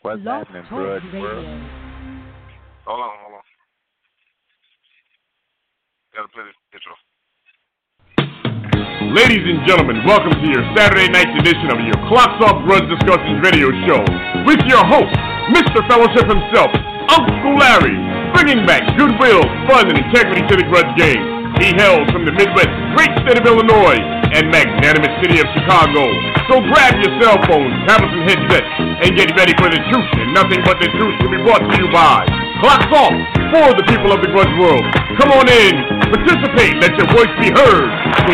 What's Blog happening, Talk Grudge World? Radio. Hold on. Gotta play this intro. Ladies and gentlemen, welcome to your Saturday night edition of your Clocks Off Grudge Discussions radio show with your host, Mr. Fellowship himself, Uncle Larry, bringing back goodwill, fun, and integrity to the Grudge game. He hails from the Midwest, great state of Illinois, and magnanimous city of Chicago. So grab your cell phones, tablets, and headsets, and get ready for the truth, and nothing but the truth will be brought to you by Clocks Off for the people of the Grudge world. Come on in, participate, let your voice be heard.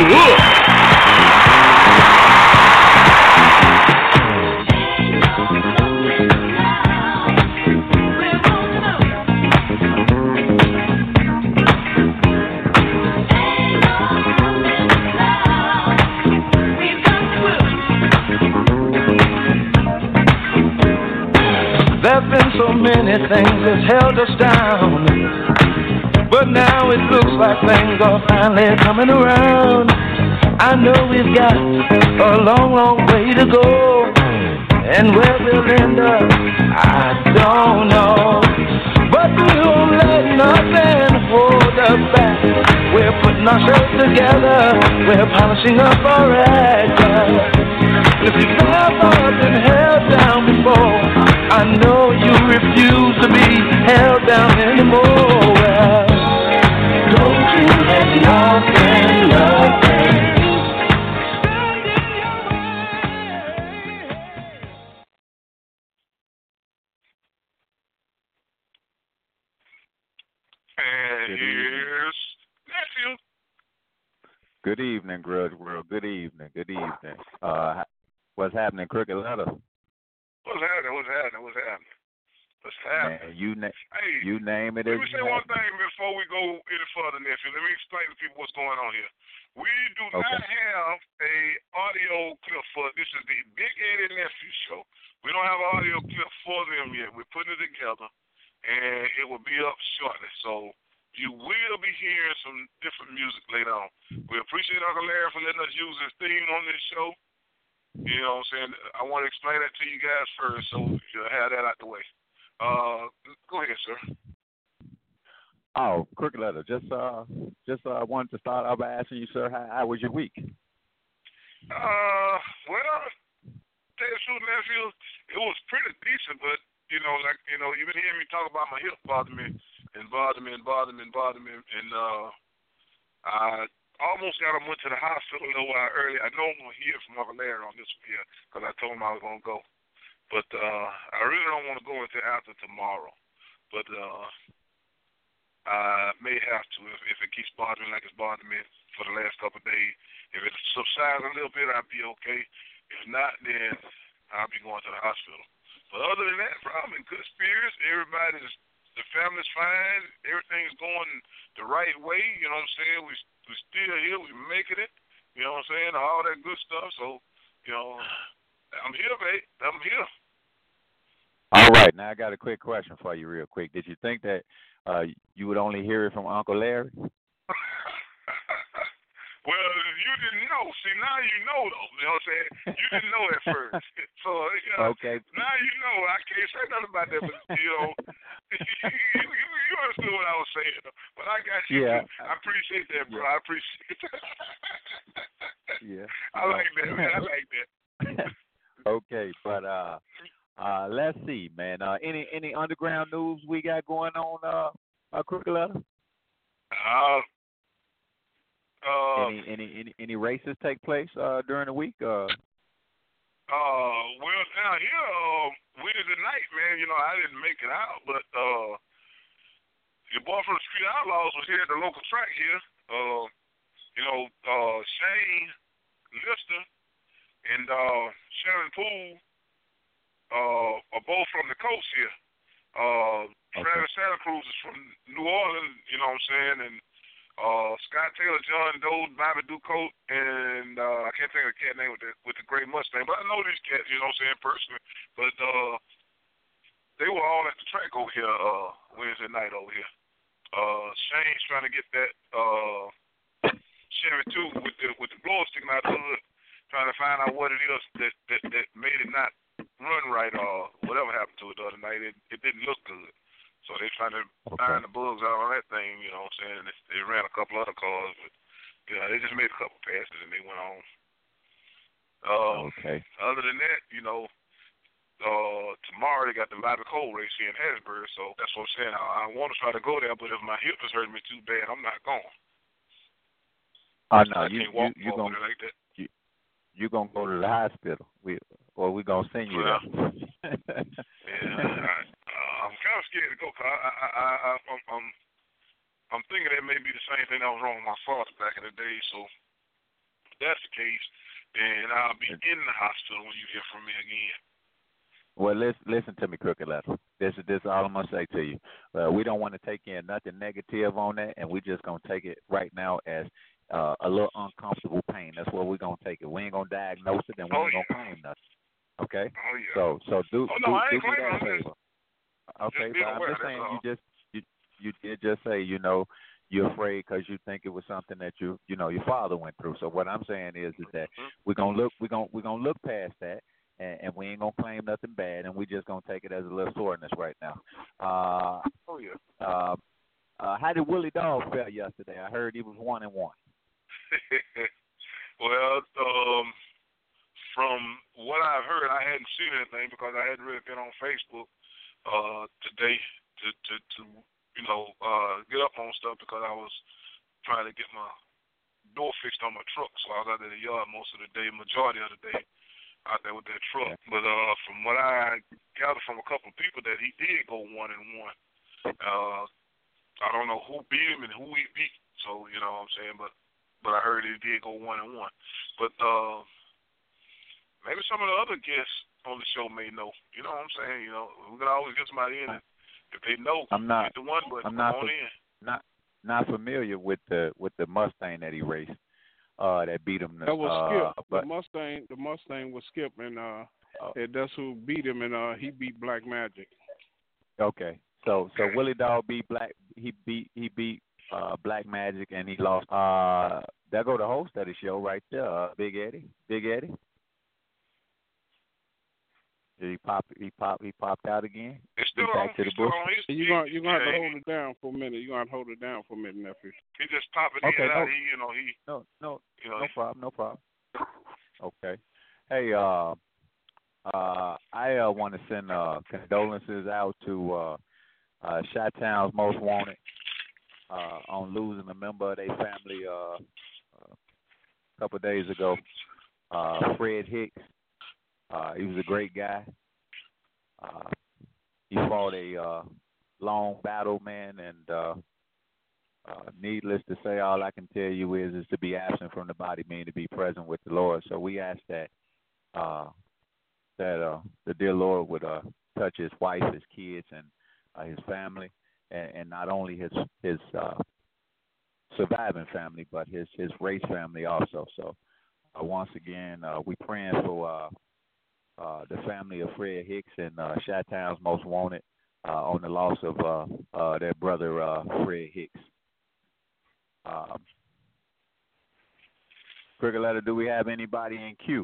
There've been so many things that's held us down, but now it looks like things are finally coming around. I know we've got a long, long way to go, and where we'll end up, I don't know. But we won't let nothing hold us back. We're putting ourselves together, we're polishing up our act. If you've never been held down before, I know you refuse to be held down anymore. Well, don't you let nothing. And here's Nephew. Good evening, Grudge World. Good evening. What's happening, Crooked Letter? What's happening? Man, you name it. Let me say one thing before we go any further, Nephew. Let me explain to people what's going on here. We do not have a audio clip for this. Is the Big Eddie Nephew show. We don't have an audio clip for them yet. We're putting it together, and it will be up shortly. So you will be hearing some different music later on. We appreciate Uncle Larry for letting us use his theme on this show. You know what I'm saying? I want to explain that to you guys first, so you'll have that out the way. Go ahead, sir. Oh, Crooked Letter. Just wanted to start off by asking you, sir, how was your week? Well, tell you the truth, Nephew, it was pretty decent, but you've been hearing me talk about my hip bothering me, and I almost got him went to the hospital a little while early. I know I'm going to hear from Uncle Larry on this one here because I told him I was going to go. But I really don't want to go until after tomorrow. But I may have to if it keeps bothering me like it's bothering me for the last couple of days. If it subsides a little bit, I'll be okay. If not, then I'll be going to the hospital. But other than that, bro, I'm in good spirits. The family's fine. Everything's going the right way. You know what I'm saying? We're still here. We're making it. You know what I'm saying? All that good stuff. So, I'm here, babe. I'm here. All right. Now I got a quick question for you real quick. Did you think that you would only hear it from Uncle Larry? Well, you didn't know. See, now you know, though. You know what I'm saying? You didn't know at first. So, okay. Now you know. I can't say nothing about that, but, you understood what I was saying. But I got you. Yeah. I appreciate that, bro. Yeah. I appreciate that. Yeah. I like that, man. I like that. Okay, but let's see, man. Any underground news we got going on, Crooked Letter? Any races take place during the week? Well, down here, Wednesday night, man. I didn't make it out, but your boy from the Street Outlaws was here at the local track here. Shane Lister and Shannon Poole are both from the coast here. Travis Santa Cruz is from New Orleans, you know what I'm saying, and Scott Taylor, John Doe, Bobby Ducote, and I can't think of the cat name with the gray Mustang, but I know these cats, you know what I'm saying, personally. But they were all at the track over here Wednesday night over here. Shane's trying to get that Chevy 2 with the blower sticking out the hood, trying to find out what it is that made it not run right or whatever happened to it. that it didn't look good. So they trying to find the bugs out on that thing, you know what I'm saying? And they ran a couple other cars, but they just made a couple passes and they went on. Other than that, tomorrow they got the Bobby Cole race here in Hattiesburg, so that's what I'm saying. I want to try to go there, but if my hip is hurting me too bad, I'm not going. Oh no, you gonna like that. You gonna go to the hospital? We gonna send you there. I'm kind of scared to go. Cause I'm thinking that may be the same thing that was wrong with my father back in the day. So if that's the case, then I'll be in the hospital when you hear from me again. Well, listen to me, Crooked Letter. This is all I'm gonna say to you. We don't want to take in nothing negative on that, and we're just gonna take it right now as a little uncomfortable pain. That's what we're gonna take it. We ain't gonna diagnose it, and we ain't gonna claim nothing. Okay? Oh yeah. So do I me ain't claiming that favor. Okay, but I'm just saying you did just say you're afraid because you think it was something that your father went through. So what I'm saying is that we're gonna look past that. And we ain't gonna claim nothing bad, and we just gonna take it as a little soreness right now. How did Willie Dog fare yesterday? I heard he was 1-1. Well, from what I've heard, I hadn't seen anything because I hadn't really been on Facebook today to get up on stuff because I was trying to get my door fixed on my truck, so I was out in the yard most of the day, majority of the day. Out there with that truck, but from what I gathered from a couple of people that he did go 1-1. I don't know who beat him and who he beat, so you know what I'm saying. But I heard he did go 1-1. But maybe some of the other guests on the show may know. You know what I'm saying? We can always get somebody in if they know. I'm not. Hit the one button. I'm not. In. Not familiar with the Mustang that he raced. That beat him. That was Skip. The Mustang was Skip, and that's who beat him, and he beat Black Magic. Okay, so Willie Dog beat Black. He beat Black Magic, and he lost. There go the host of the show right there, Big Eddie. Big Eddie. Did he popped out again. It's still back to the bush. You're gonna have to hold it down for a minute. You're gonna have to hold it down for a minute, nephew. He just popping in and out. No problem. Okay. Hey, I want to send condolences out to Chi-Town's Most Wanted on losing a member of their family a couple of days ago. Fred Hicks. He was a great guy. He fought a long battle, man, and needless to say, all I can tell you is to be absent from the body means to be present with the Lord. So we ask that the dear Lord would touch his wife, his kids, and his family, and not only his surviving family, but his race family also. So once again, we praying for the family of Fred Hicks and Chi-Town's Most Wanted on the loss of their brother Fred Hicks. Cricket Letter, do we have anybody in queue?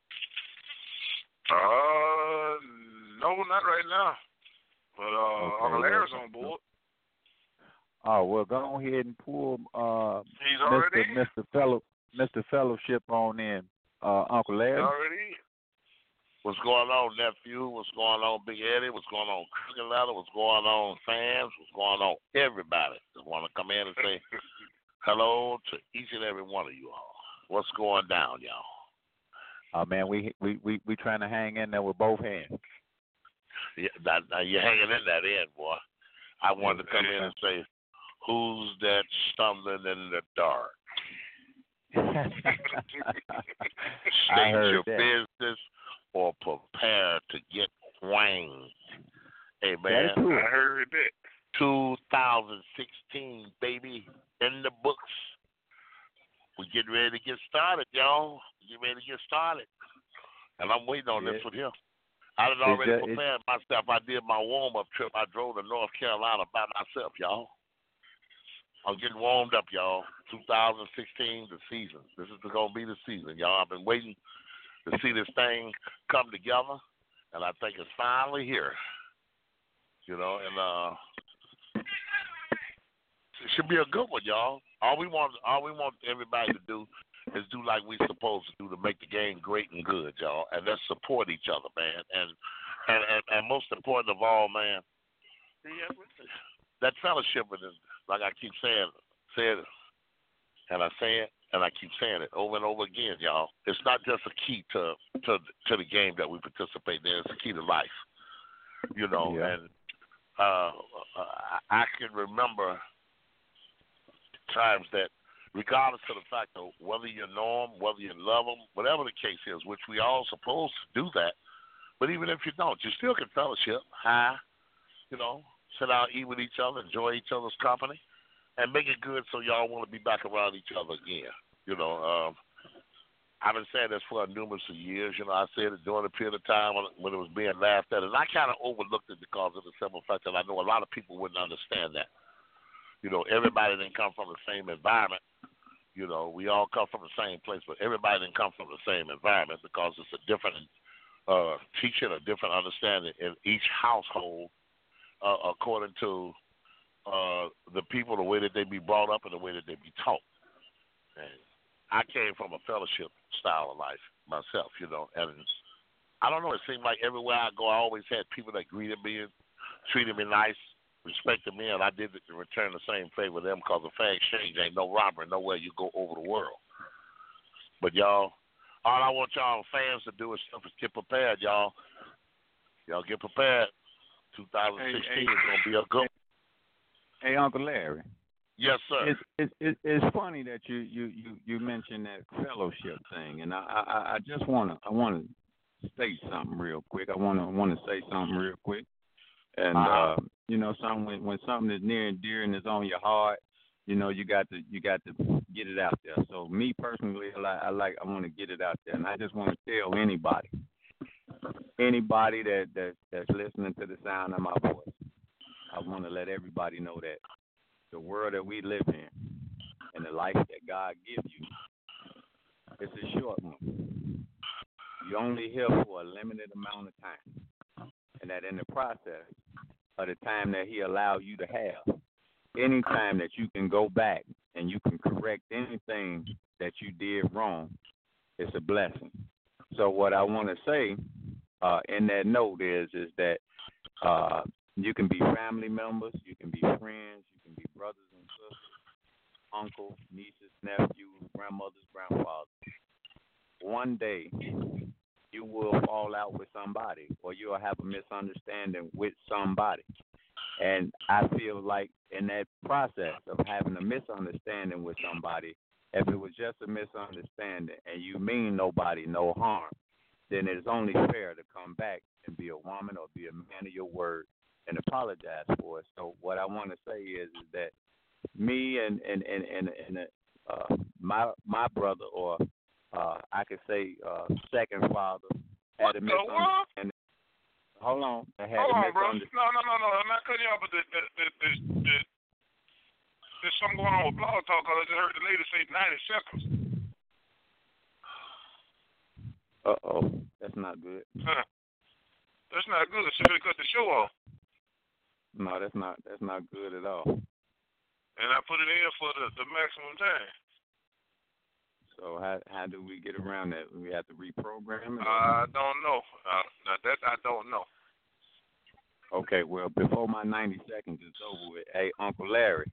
No, not right now. But Uncle Larry's on board. Oh, well, go ahead and pull He's already Mr. Fellowship on in. Uncle Larry. He's already. What's going on, nephew? What's going on, Big Eddie? What's going on, Cricket Letter? What's going on, fans? What's going on, everybody? Just want to come in and say hello to each and every one of you all. What's going down, y'all? Man, we trying to hang in there with both hands. Yeah, now you're hanging in that end, boy. I wanted to come in and say, who's that stumbling in the dark? I heard your that. business or prepare to get wanged. Hey, man. I heard that. 2016, baby, in the books. We getting ready to get started, y'all. And I'm waiting on this one here. I had already prepared myself. I did my warm-up trip. I drove to North Carolina by myself, y'all. I'm getting warmed up, y'all. 2016, the season. This is going to be the season, y'all. I've been waiting to see this thing come together, and I think it's finally here. you know, and it should be a good one, y'all. All we want everybody to do is do like we supposed to do to make the game great and good, y'all. And let's support each other, man. And most important of all, man, that fellowship is, like I keep saying, and I say it, and I keep saying it over and over again, y'all. It's not just a key to the game that we participate in. It's a key to life, you know. Yeah. And I can remember times that, regardless of the fact of whether you know them, whether you love them, whatever the case is, which we all supposed to do that. But even if you don't, you still can fellowship, you know, sit down, eat with each other, enjoy each other's company, and make it good so y'all want to be back around each other again. You know, I've been saying this for numerous of years. You know, I said it during a period of time when it was being laughed at, and I kind of overlooked it because of the simple fact that I know a lot of people wouldn't understand that. You know, everybody didn't come from the same environment. You know, we all come from the same place, but everybody didn't come from the same environment because it's a different teaching, a different understanding in each household according to the people, the way that they be brought up and the way that they be taught. And I came from a fellowship style of life myself, you know, and I don't know, it seemed like everywhere I go, I always had people that greeted me and treated me nice, respected me, and I did it to return the same favor to them because a fair exchange ain't no robbery nowhere you go over the world. But y'all, all I want y'all fans to do is get prepared, y'all. Y'all get prepared. 2016 is going to be a good. Hey, Uncle Larry. Yes, sir. It's funny that you mentioned that fellowship thing, and I just want to state something real quick. I want to say something real quick, and you know, something when something is near and dear and is on your heart, you know, you got to get it out there. So me personally, I want to get it out there, and I just want to tell anybody that's listening to the sound of my voice, I want to let everybody know that the world that we live in and the life that God gives you, it's a short one. You're only here for a limited amount of time, and that in the process of the time that He allowed you to have, any time that you can go back and you can correct anything that you did wrong, it's a blessing. So what I want to say in that note is that you can be family members, you can be friends, you can be brothers and sisters, uncles, nieces, nephews, grandmothers, grandfathers. One day you will fall out with somebody, or you'll have a misunderstanding with somebody. And I feel like in that process of having a misunderstanding with somebody, if it was just a misunderstanding and you mean nobody no harm, then it's only fair to come back and be a woman or be a man of your word and apologize for it. So what I want to say is that me and my brother, or I could say second father, had a misunderstanding. Hold on, bro. No, I'm not cutting you off, but there's something going on with Blog Talk. I just heard the lady say 90 seconds. That's not good. That's not good. She should cut the show off. No, that's not good at all. And I put it in for the maximum time. So how do we get around that? We have to reprogram it? I don't know. That I don't know. Okay, well, before my 90 seconds is over with, hey, Uncle Larry.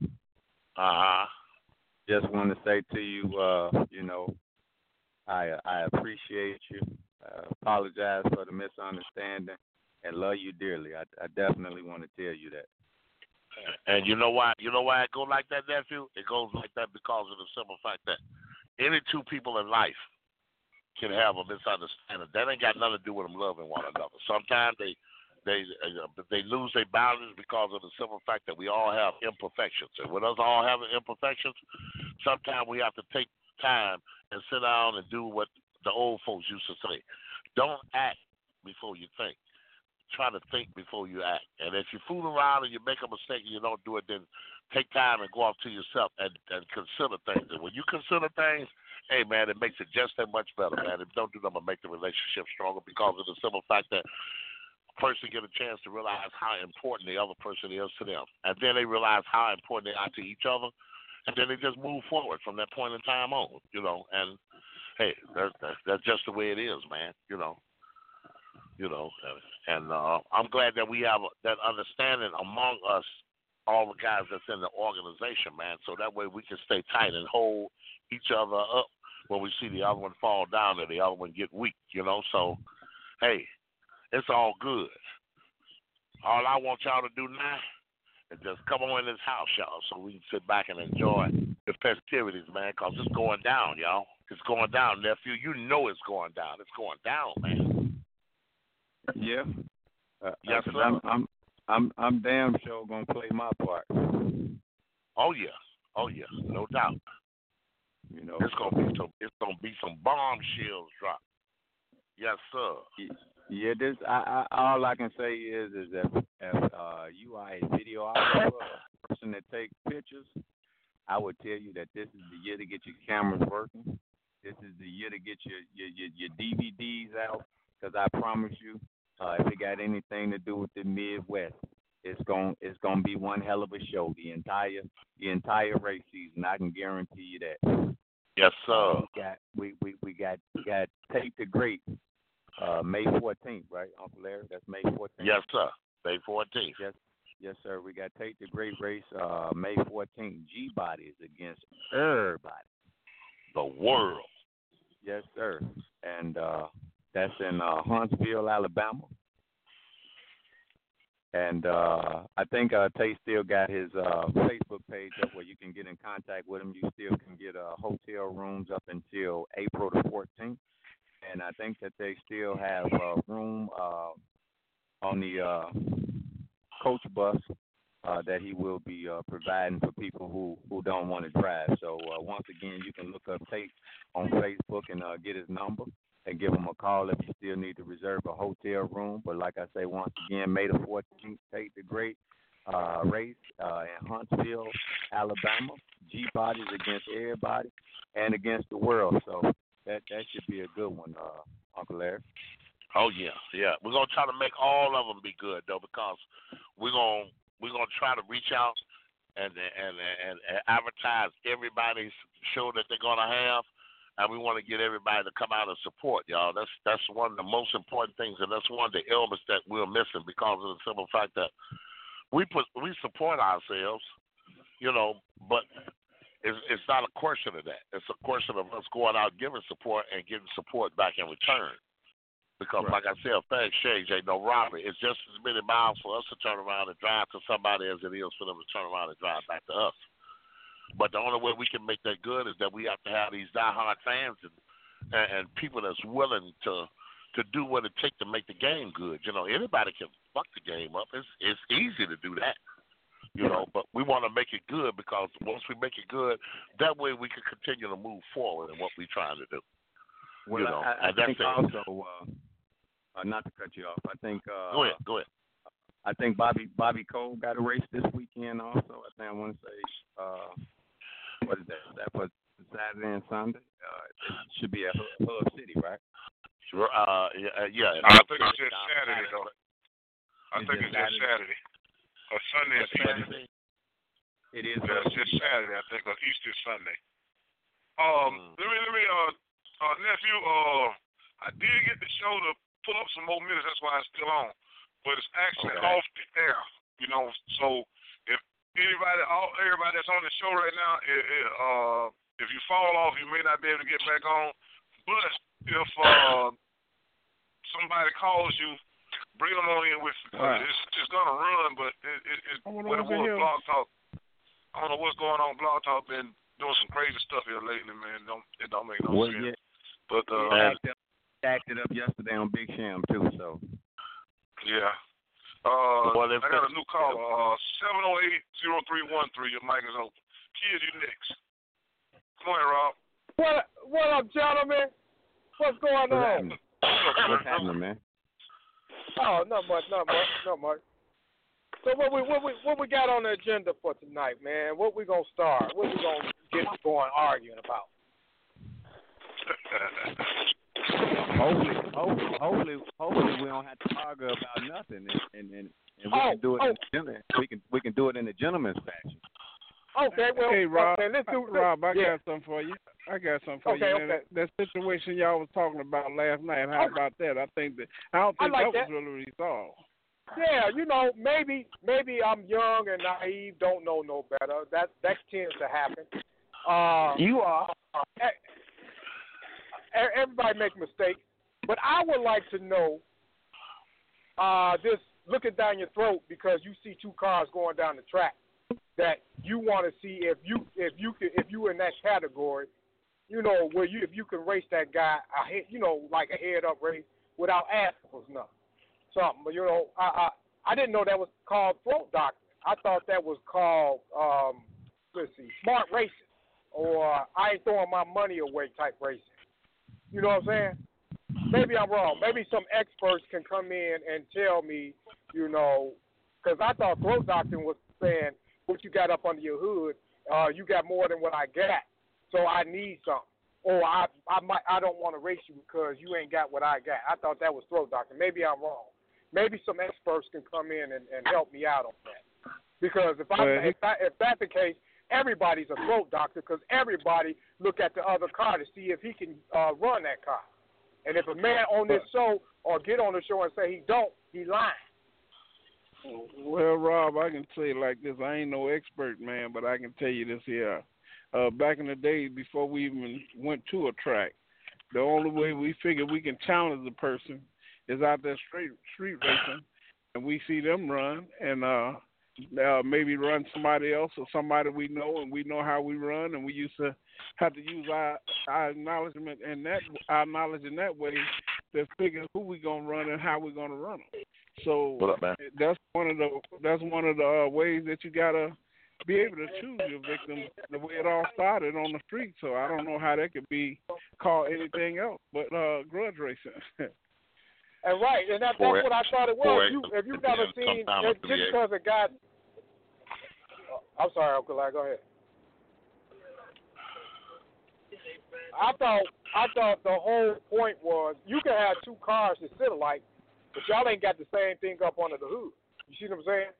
Just want to say to you, you know, I appreciate you. Apologize for the misunderstanding and love you dearly. I definitely want to tell you that. And you know why? You know why it goes like that, nephew? It goes like that because of the simple fact that any two people in life can have a misunderstanding. That ain't got nothing to do with them loving one another. Sometimes they lose their boundaries because of the simple fact that we all have imperfections. And with us all having imperfections, sometimes we have to take time and sit down and do what the old folks used to say. Don't act before you think. Try to think before you act. And if you fool around and you make a mistake and you don't do it, then take time and go off to yourself and consider things. And when you consider things, hey, man, it makes it just that much better, man. If you don't do them, it'll make the relationship stronger because of the simple fact that person get a chance to realize how important the other person is to them. And then they realize how important they are to each other. And then they just move forward from that point in time on, And, hey, that's just the way it is, man, And I'm glad that we have that understanding among us, all the guys that's in the organization, man, so that way we can stay tight and hold each other up when we see the other one fall down or the other one get weak, So, hey, it's all good. All I want y'all to do now is just come on in this house, y'all, so we can sit back and enjoy the festivities, man, because it's going down, y'all. It's going down, nephew. You know it's going down. It's going down, man. Yeah. Yes, sir. I'm damn sure gonna play my part. Oh yeah, no doubt. It's gonna be some bombshells drop. Yes, sir. Yeah, all I can say is that if you are a videographer, a person that takes pictures, I would tell you that this is the year to get your cameras working. This is the year to get your DVDs out, because I promise you, if it got anything to do with the Midwest, it's gonna be one hell of a show the entire race season. I can guarantee you that. Yes, sir. We got Tate the Great, May 14th, right, Uncle Larry? That's May 14th. Yes, sir. May 14th. Yes, sir. We got Tate the Great race, May 14th. G-Body is against everybody. The world. Yes, sir. And that's in Huntsville, Alabama. And I think Tate still got his Facebook page up where you can get in contact with him. You still can get hotel rooms up until April the 14th. And I think that they still have room on the coach bus that he will be providing for people who don't want to drive. So once again, you can look up Tate on Facebook and get his number and give him a call if you still need to reserve a hotel room. But like I say, once again, May the 14th, Tate the Great race in Huntsville, Alabama. G-Body's against everybody and against the world. So that should be a good one, Uncle Larry. Oh yeah. We're gonna try to make all of them be good though, because we're gonna try to reach out and advertise everybody's show that they're gonna have, and we want to get everybody to come out and support y'all. That's one of the most important things, and that's one of the elements that we're missing because of the simple fact that we support ourselves, but it's not a question of that. It's a question of us going out giving support and getting support back in return. Because, right. Like I said, fair exchange ain't no robbery. It's just as many miles for us to turn around and drive to somebody as it is for them to turn around and drive back to us. But the only way we can make that good is that we have to have these diehard fans and people that's willing to do what it takes to make the game good. Anybody can fuck the game up. It's easy to do that. But we want to make it good, because once we make it good, that way we can continue to move forward in what we're trying to do. Well, I think also, not to cut you off, I think. Go ahead. I think Bobby Cole got a race this weekend also. I want to say, what is that? That was Saturday and Sunday. It should be at Hub City, right? Yeah. I think it's just Saturday, though. I think it's just Saturday. Or Sunday is Saturday. It is. Yeah, it's just Saturday, I think, or Easter Sunday. Let me nephew, I did get the show to pull up some more minutes. That's why it's still on, but it's actually off the air. So if everybody that's on the show right now, if you fall off, you may not be able to get back on. But if somebody calls you, bring them on in with you. It's gonna run, but it's what it was Blog Talk. I don't know what's going on. Blog Talk been doing some crazy stuff here lately, man. It don't make no sense. Yeah. But acted up yesterday on Big Sham too. So yeah. I got a new caller. 708-0313. Your mic is open. Kid, you next. Come on, Rob. What up, gentlemen? What's going on? What's happening, man? Oh, not much. So what we got on the agenda for tonight, man? What we gonna start? What we gonna get going arguing about? Hopefully we don't have to argue about nothing, and we can do it. We can do it in the gentleman's fashion. Okay, well, hey Rob, okay, let's do Rob, I yeah. got something for you. Okay. That situation y'all was talking about last night. How about that? I don't think that was really resolved. Yeah, maybe I'm young and naive, don't know no better. That tends to happen. You are. Everybody makes mistakes, but I would like to know. Just looking down your throat because you see two cars going down the track that you want to see if you in that category, where if you can race that guy, like a head up race without asking for something. But I didn't know that was called throat doctor. I thought that was called smart racing, or I ain't throwing my money away type racing. You know what I'm saying? Maybe I'm wrong. Maybe some experts can come in and tell me, because I thought throat doctor was saying what you got up under your hood, you got more than what I got, so I need something. Or I don't want to race you because you ain't got what I got. I thought that was throat doctor. Maybe I'm wrong. Maybe some experts can come in and help me out on that. Because if that's the case, everybody's a throat doctor because everybody look at the other car to see if he can run that car. And if a man on this show or get on the show and say he don't, he lying. Well, Rob, I can say it like this. I ain't no expert, man, but I can tell you this here. Back in the day, before we even went to a track, the only way we figured we can challenge the person is out there street racing, and we see them run, and maybe run somebody else or somebody we know, and we know how we run, and we used to have to use our acknowledgement and our knowledge in that way to figure who we gonna run and how we gonna run them. So what up, man? That's one of the ways that you gotta be able to choose your victim. The way it all started on the street, so I don't know how that could be called anything else but grudge racing. And right, and that's what I thought it was. If you've never seen, just because a guy. I'm sorry, Uncle Larry, go ahead. I thought the whole point was you can have two cars that sit alike, but y'all ain't got the same thing up under the hood. You see what I'm saying?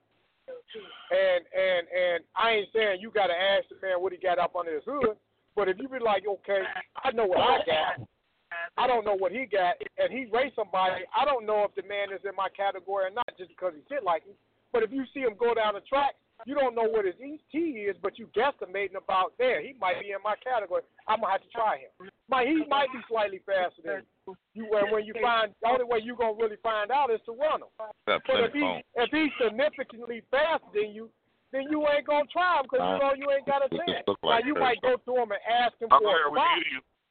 And I ain't saying you got to ask the man what he got up under his hood, but if you be like, okay, I know what I got, I don't know what he got, and he raced somebody, I don't know if the man is in my category or not just because he sit like me. But if you see him go down the track, you don't know what his ET is, but you guesstimating about there. He might be in my category. I'm going to have to try him. He might be slightly faster than you. And when you find, the only way you're going to really find out is to run him. But if he's significantly faster than you, then you ain't going to try him because you ain't got a chance. Now, you might go to him and ask him for a spot.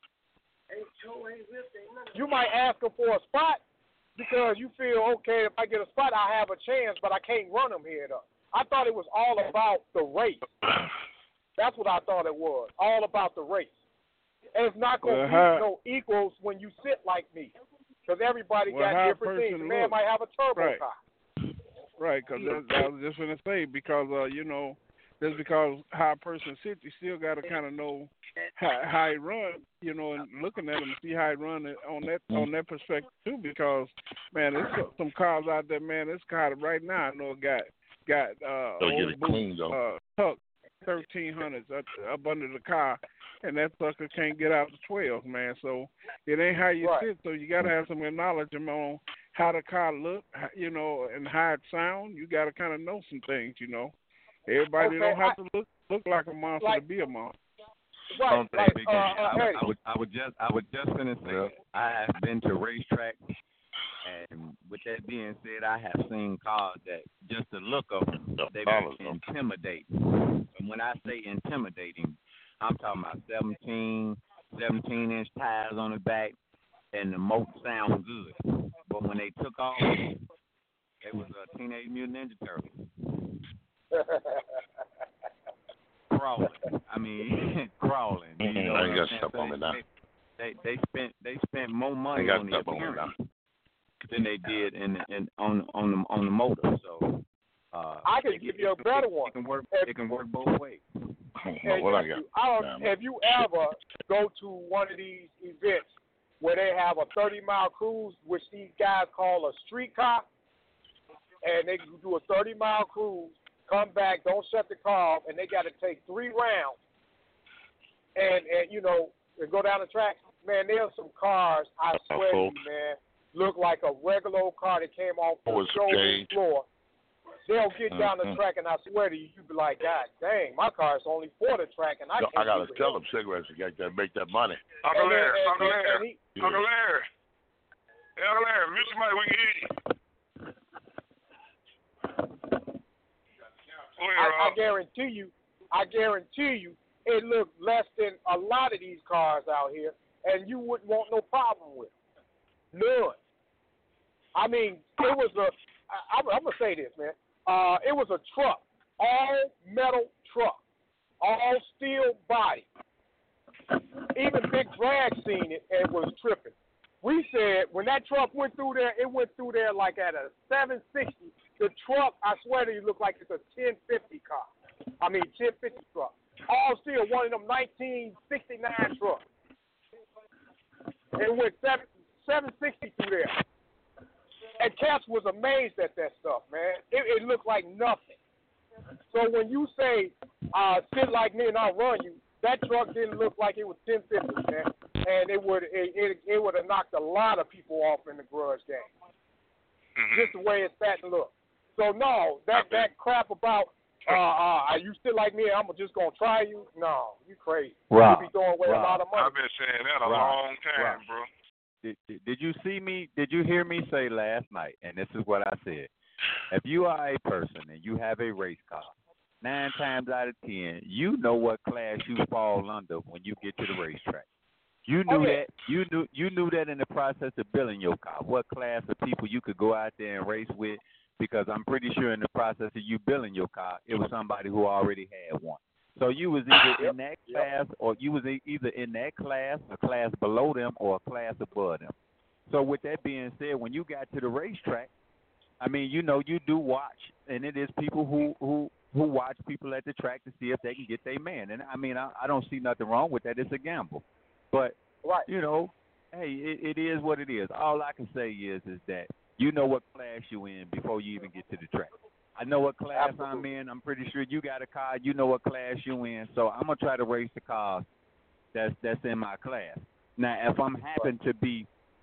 You might ask him for a spot because you feel, okay, if I get a spot, I have a chance, but I can't run him here, though. I thought it was all about the race. That's what I thought it was, all about the race. And it's not going to be no equals when you sit like me, because everybody got different things. The man might have a turbo car. Right, because I was just going to say, because, just because how a person sits, you still got to kind of know how he run, and looking at him, see how he run on that perspective, too, because, man, there's some cars out there, man, this car right now, I know got tucked 1300s up under the car, and that sucker can't get out the 12, man. So it ain't how you sit. So you got to have some acknowledgement on how the car look, and how it sound. You got to kind of know some things, Everybody don't have to look like a monster to be a monster. Right. I would just finish saying I have been to racetracks. And with that being said, I have seen cars that just the look of them, they were intimidating. And when I say intimidating, I'm talking about 17-inch tires on the back, and the motor sound good. But when they took off, it was a Teenage Mutant Ninja Turtle. Crawling. I mean, crawling. I ain't got stuff on me now. They spent more money on the appearance than they did on the motor. So I can give you a better one. It can work both ways. If you ever go to one of these events where they have a 30-mile cruise, which these guys call a street car, and they do a 30-mile cruise, come back, don't shut the car off, and they got to take 3 rounds and go down the track. Man, there's some cars, I swear to you, man, look like a regular old car that came off the showroom floor. They'll get down the track, and I swear to you, you'd be like, God dang, my car's only for the track, and I got to tell them cigarettes to make that money. Uncle Larry, mute your mic, we can hear you. I guarantee you, it looked less than a lot of these cars out here, and you wouldn't want no problem with it. None. I mean, it was I'm going to say this, man. It was a truck, all metal truck, all steel body. Even Big Drag seen it and was tripping. We said when that truck went through there, it went through there like at a 760. The truck, I swear to you, looked like it's a 1050 car. 1050 truck. All steel, one of them 1969 trucks. It went 760 through there. And Cass was amazed at that stuff, man. It looked like nothing. So when you say, sit like me and I'll run you, that truck didn't look like it was 1050, man. And it would have knocked a lot of people off in the grudge game. Just the way it sat and looked. So no, that crap about you sit like me and I'm just gonna try you? No, you crazy. Rob, you be throwing away a lot of money. I've been saying that a long time, bro. Did you see me? Did you hear me say last night? And this is what I said. If you are a person and you have a race car, 9 times out of 10, you know what class you fall under when you get to the racetrack. You knew that. You knew that in the process of building your car. What class of people you could go out there and race with? Because I'm pretty sure in the process of you building your car, it was somebody who already had one. So you was either in that class, or you was either in that class, a class below them, or a class above them. So with that being said, when you got to the racetrack, you do watch, and it is people who watch people at the track to see if they can get their man. And I don't see nothing wrong with that. It's a gamble, but hey, it is what it is. All I can say is that you know what class you in before you even get to the track. I know what class I'm in. I'm pretty sure you got a car. You know what class you in. So I'm gonna try to race the cars that's in my class. Now, if I'm happen to be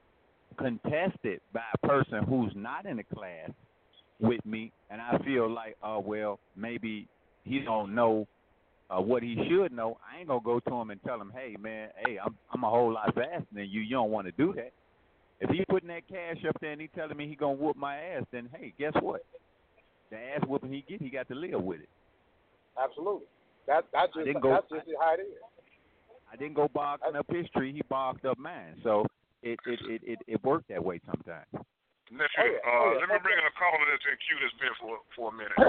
contested by a person who's not in the class with me, and I feel like, maybe he don't know what he should know, I ain't gonna go to him and tell him, hey man, I'm a whole lot faster than you. You don't want to do that. If he putting that cash up there and he telling me he gonna whoop my ass, then hey, guess what? The ass whooping he got to live with it. Absolutely. That's just how it is. I didn't go boxing up his tree. He boxed up mine. So it worked that way sometimes. Nephew, let me bring in a caller that's in queue that's been for a minute.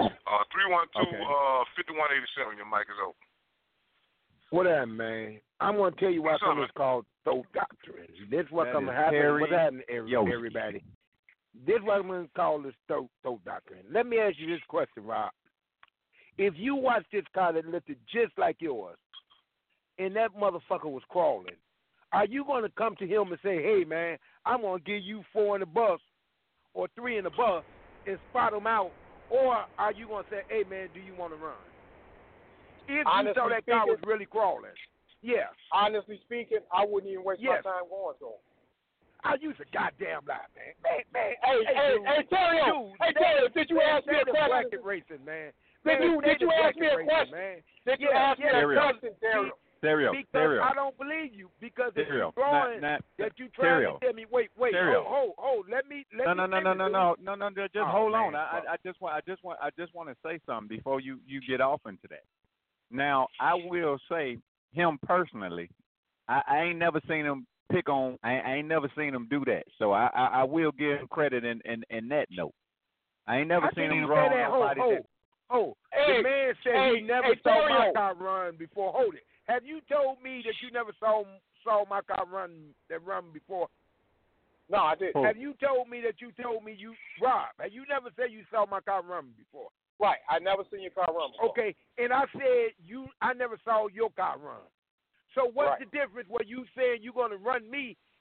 312-5187. Your mic is open. What up, man? I'm going to tell you why something's called Throat Doctrine. This is what's going to happen. What's happening, everybody? This is what I'm going to call this Throat Doctrine. Let me ask you this question, Rob. If you watch this car that looked just like yours, and that motherfucker was crawling, are you going to come to him and say, hey, man, I'm going to give you 4 in the bus or 3 in the bus and spot them out? Or are you going to say, hey, man, do you want to run? If you saw that car was really crawling, yeah. Honestly speaking, I wouldn't even waste my time going to him. I use a goddamn lie, man. Hey, Terrio, did you ask me a question? Racing, man. Did you ask me a question, man? Did you ask me a question, Terrio? Because I don't believe you. Because if you're growing, that you trying to tell me, wait, hold, let me. No. Just hold on. I just want to say something before you get off into that. Now, I will say him personally. I ain't never seen him pick on. I ain't never seen him do that. So I will give him credit in that note. I ain't never seen him wrong nobody. The man said he never saw my car run before. Hold it. Have you told me that you never saw my car run before? No, I didn't. Have you told me that you Rob? Have you never said you saw my car run before? Right, I never seen your car run before. Okay, and I said I never saw your car run. So what's the difference where you saying you're going to run me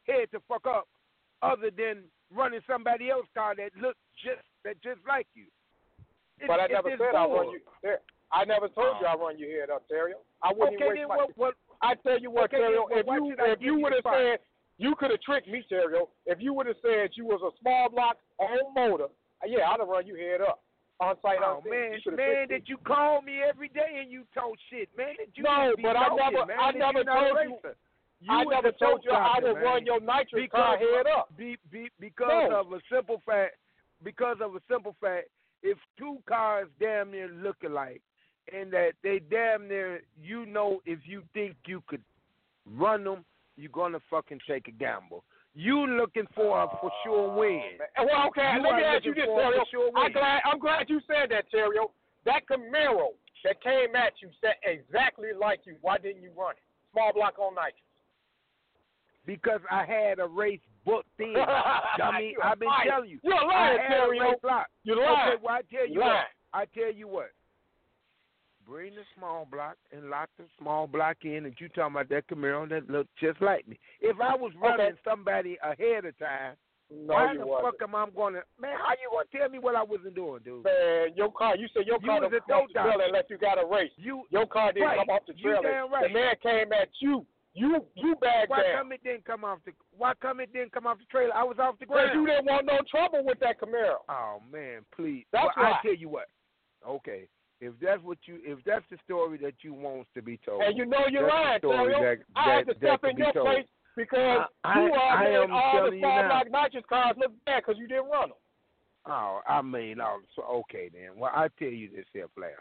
head to fuck up other than running somebody else's car that looks just like you. But I never said I run you. I never told you I run your head up, Terrio. I wouldn't okay, even waste my. I tell you what, okay, Terrio. If you would have said, you could have tricked me, Terrio. If you would have said you was a small block on motor, yeah, I'd have run you head up. On site, oh man, that you call me every day and you talk shit, man. That you no, but talking, I never told you. I never told you I would run your nitrous car head up. Because of a simple fact. Because of a simple fact, if two cars damn near look alike, and that they damn near, you know, if you think you could run them, you're gonna fucking take a gamble. You looking for a for sure win. Well, okay, let me ask you this, Terrio. Sure I'm glad you said that, Terrio. That Camaro that came at you said exactly like you. Why didn't you run it? Small block on nitrous. Because I had a race booked in. Dummy, I've been telling you. You're lying, Terrio. You're lying. Okay, well, I tell you what. Bring the small block and lock the small block in, and you talking about that Camaro that looked just like me. If I was running somebody ahead of time, why the fuck am I going to, man, how you going to tell me what I wasn't doing, dude? Man, you said your car didn't come off the trailer unless you got a race. Your car didn't come off the trailer. Right. The man came at you. You bagged Why down. come it didn't come off the trailer? I was off the ground. Because you didn't want no trouble with that Camaro. Oh, man, please. That's why. I tell you what. Okay. If that's the story that you want to be told, and you know you're lying, Terrio. I had to step in your place because you made all the small block nitrous cars look bad because you didn't run them. Oh, I mean, so okay then. Well, I tell you this here, player.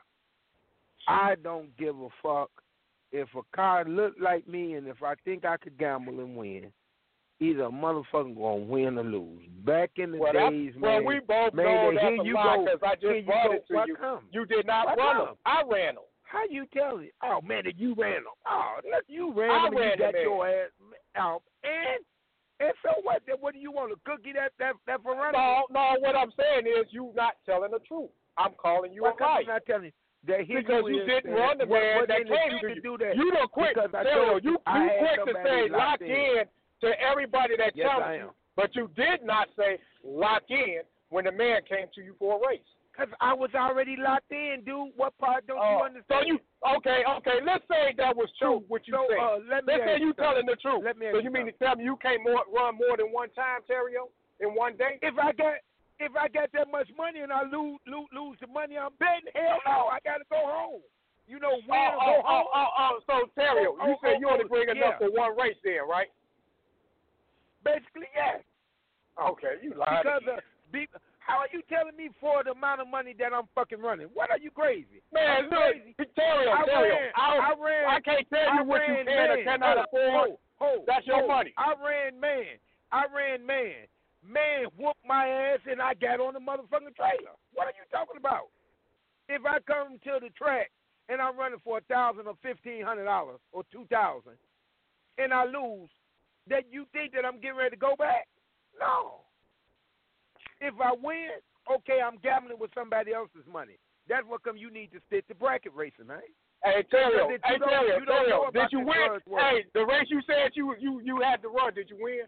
I don't give a fuck if a car look like me, and if I think I could gamble and win. Either a motherfucker gonna win or lose. Back in the days, man. Well, we both know that's a lie because I just brought it to you. You did not run them. I ran them. How you tell me? Oh, man, that you ran them. Oh, look, you ran them and you got your ass out. And so what? What do you want, a cookie that for running? No, what I'm saying is you not telling the truth. I'm calling you a liar. I'm not telling you. Because you didn't run the man that came to you. You don't quit. You quick to say lock in to everybody that challenged you, but you did not say lock in when the man came to you for a race. Because I was already locked in, dude. What part don't you understand? So okay. Let's say that was true, what you said. Let's say you telling the truth. So you mean to tell me you can't run more than one time, Terrio, in one day? If I got that much money and I lose the money I'm betting, hell no, I got to go home. You know when to go home. So Terrio, you said you only bring enough for one race then, right? Basically, yes. Okay, you lied. Because how are you telling me for the amount of money that I'm fucking running? What are you crazy? Man, look, Terrio, I can't tell you what you can or cannot afford. That's your money. I ran man. Man whooped my ass and I got on the motherfucking trailer. What are you talking about? If I come to the track and I'm running for $1,000 or $1,500 or $2,000 and I lose, that you think that I'm getting ready to go back? No. If I win, okay, I'm gambling with somebody else's money. That's what come you need to stick to bracket racing, man. Hey, Terrio, did you win? Hey, the race you said you had to run, did you win?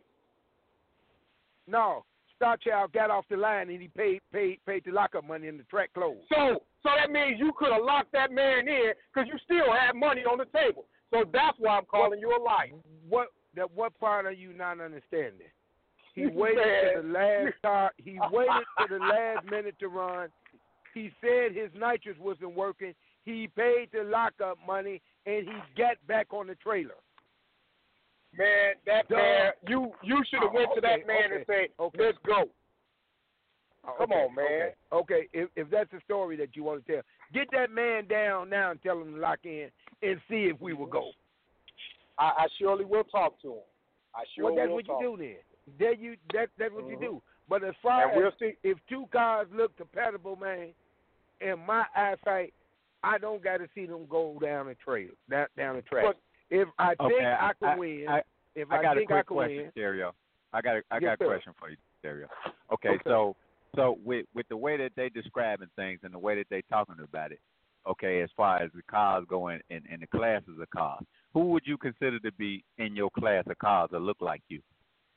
No. Star Child got off the line and he paid the lockup money and the track closed. So that means you could have locked that man in because you still had money on the table. So that's why I'm calling you a liar. What part are you not understanding? He waited to the last car. He waited to the last minute to run. He said his nitrous wasn't working. He paid the lockup money and he got back on the trailer. Man, that man, you should have went to that man and said, let's go. Come on, man. Okay, if that's the story that you want to tell, get that man down now and tell him to lock in and see if we will go. I surely will talk to him. That's what you do then. That's what you do. But as far as if two cars look compatible, man, in my eyesight, I don't got to see them go down the trail, down the track. But if I think I can win, if I think I can win, Terrio. I got a question for you, Terrio. Okay, so with the way that they describing things and the way that they talking about it, okay, as far as the cars go in the classes of cars, who would you consider to be in your class of cars that look like you?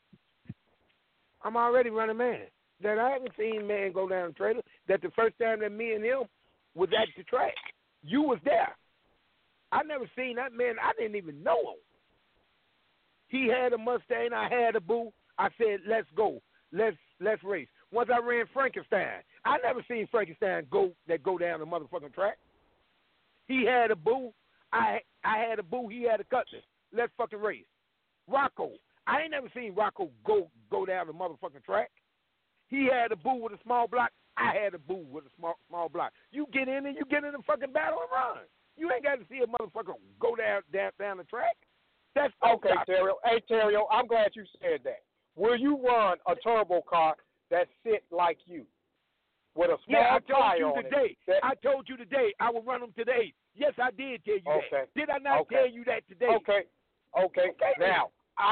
I'm already running man. That I haven't seen man go down the trailer. That the first time that me and him was at the track, you was there. I never seen that man. I didn't even know him. He had a Mustang. I had a Boo. I said, let's go. Let's race. Once I ran Frankenstein, I never seen Frankenstein go down the motherfucking track. He had a Boo. I had a Boo. He had a Cutlass. Let's fucking race. Rocco. I ain't never seen Rocco go down the motherfucking track. He had a Boo with a small block. I had a Boo with a small block. You get in and you get in the fucking battle and run. You ain't got to see a motherfucker go down the track. That's okay, Terrio. Hey, Terrio, I'm glad you said that. Will you run a turbo car that sit like you with a small tire on it? I told you today I will run them today. Yes, I did tell you that. Did I not tell you that today? Okay. Now,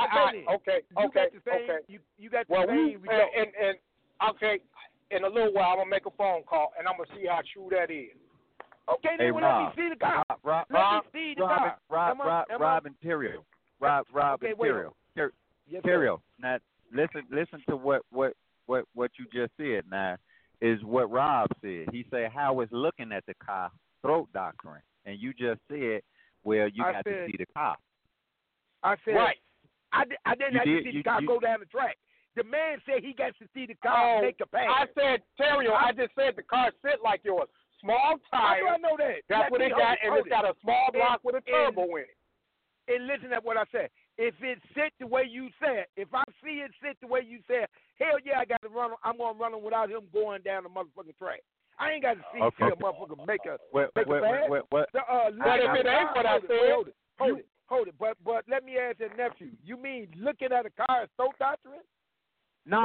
You got the same result. And in a little while, I'm going to make a phone call, and I'm going to see how true that is. Okay, then let me see the car. Let me see the car. Rob and Terrio. Rob and Terrio. Terrio. Now, listen to what you just said. Now, is what Rob said. He said how it's looking at the car throat doctrine, and you just said, well, you got to see the car. I said right. I didn't have to see the car go down the track. The man said he got to see the car make a pass. I said, Terrio, I just said the car sit like yours. Small tire. How do I know that? That's what it got, and it's got a small block with a turbo in it. And listen to what I said. If it sit the way you said, if I see it sit the way you said, hell yeah, I got to run. I'm gonna run him without him going down the motherfucking track. I ain't got to see a motherfucker make a pass. But if it ain't what I said, hold it. But let me ask your nephew. You mean looking at a car is throat doctrine? No,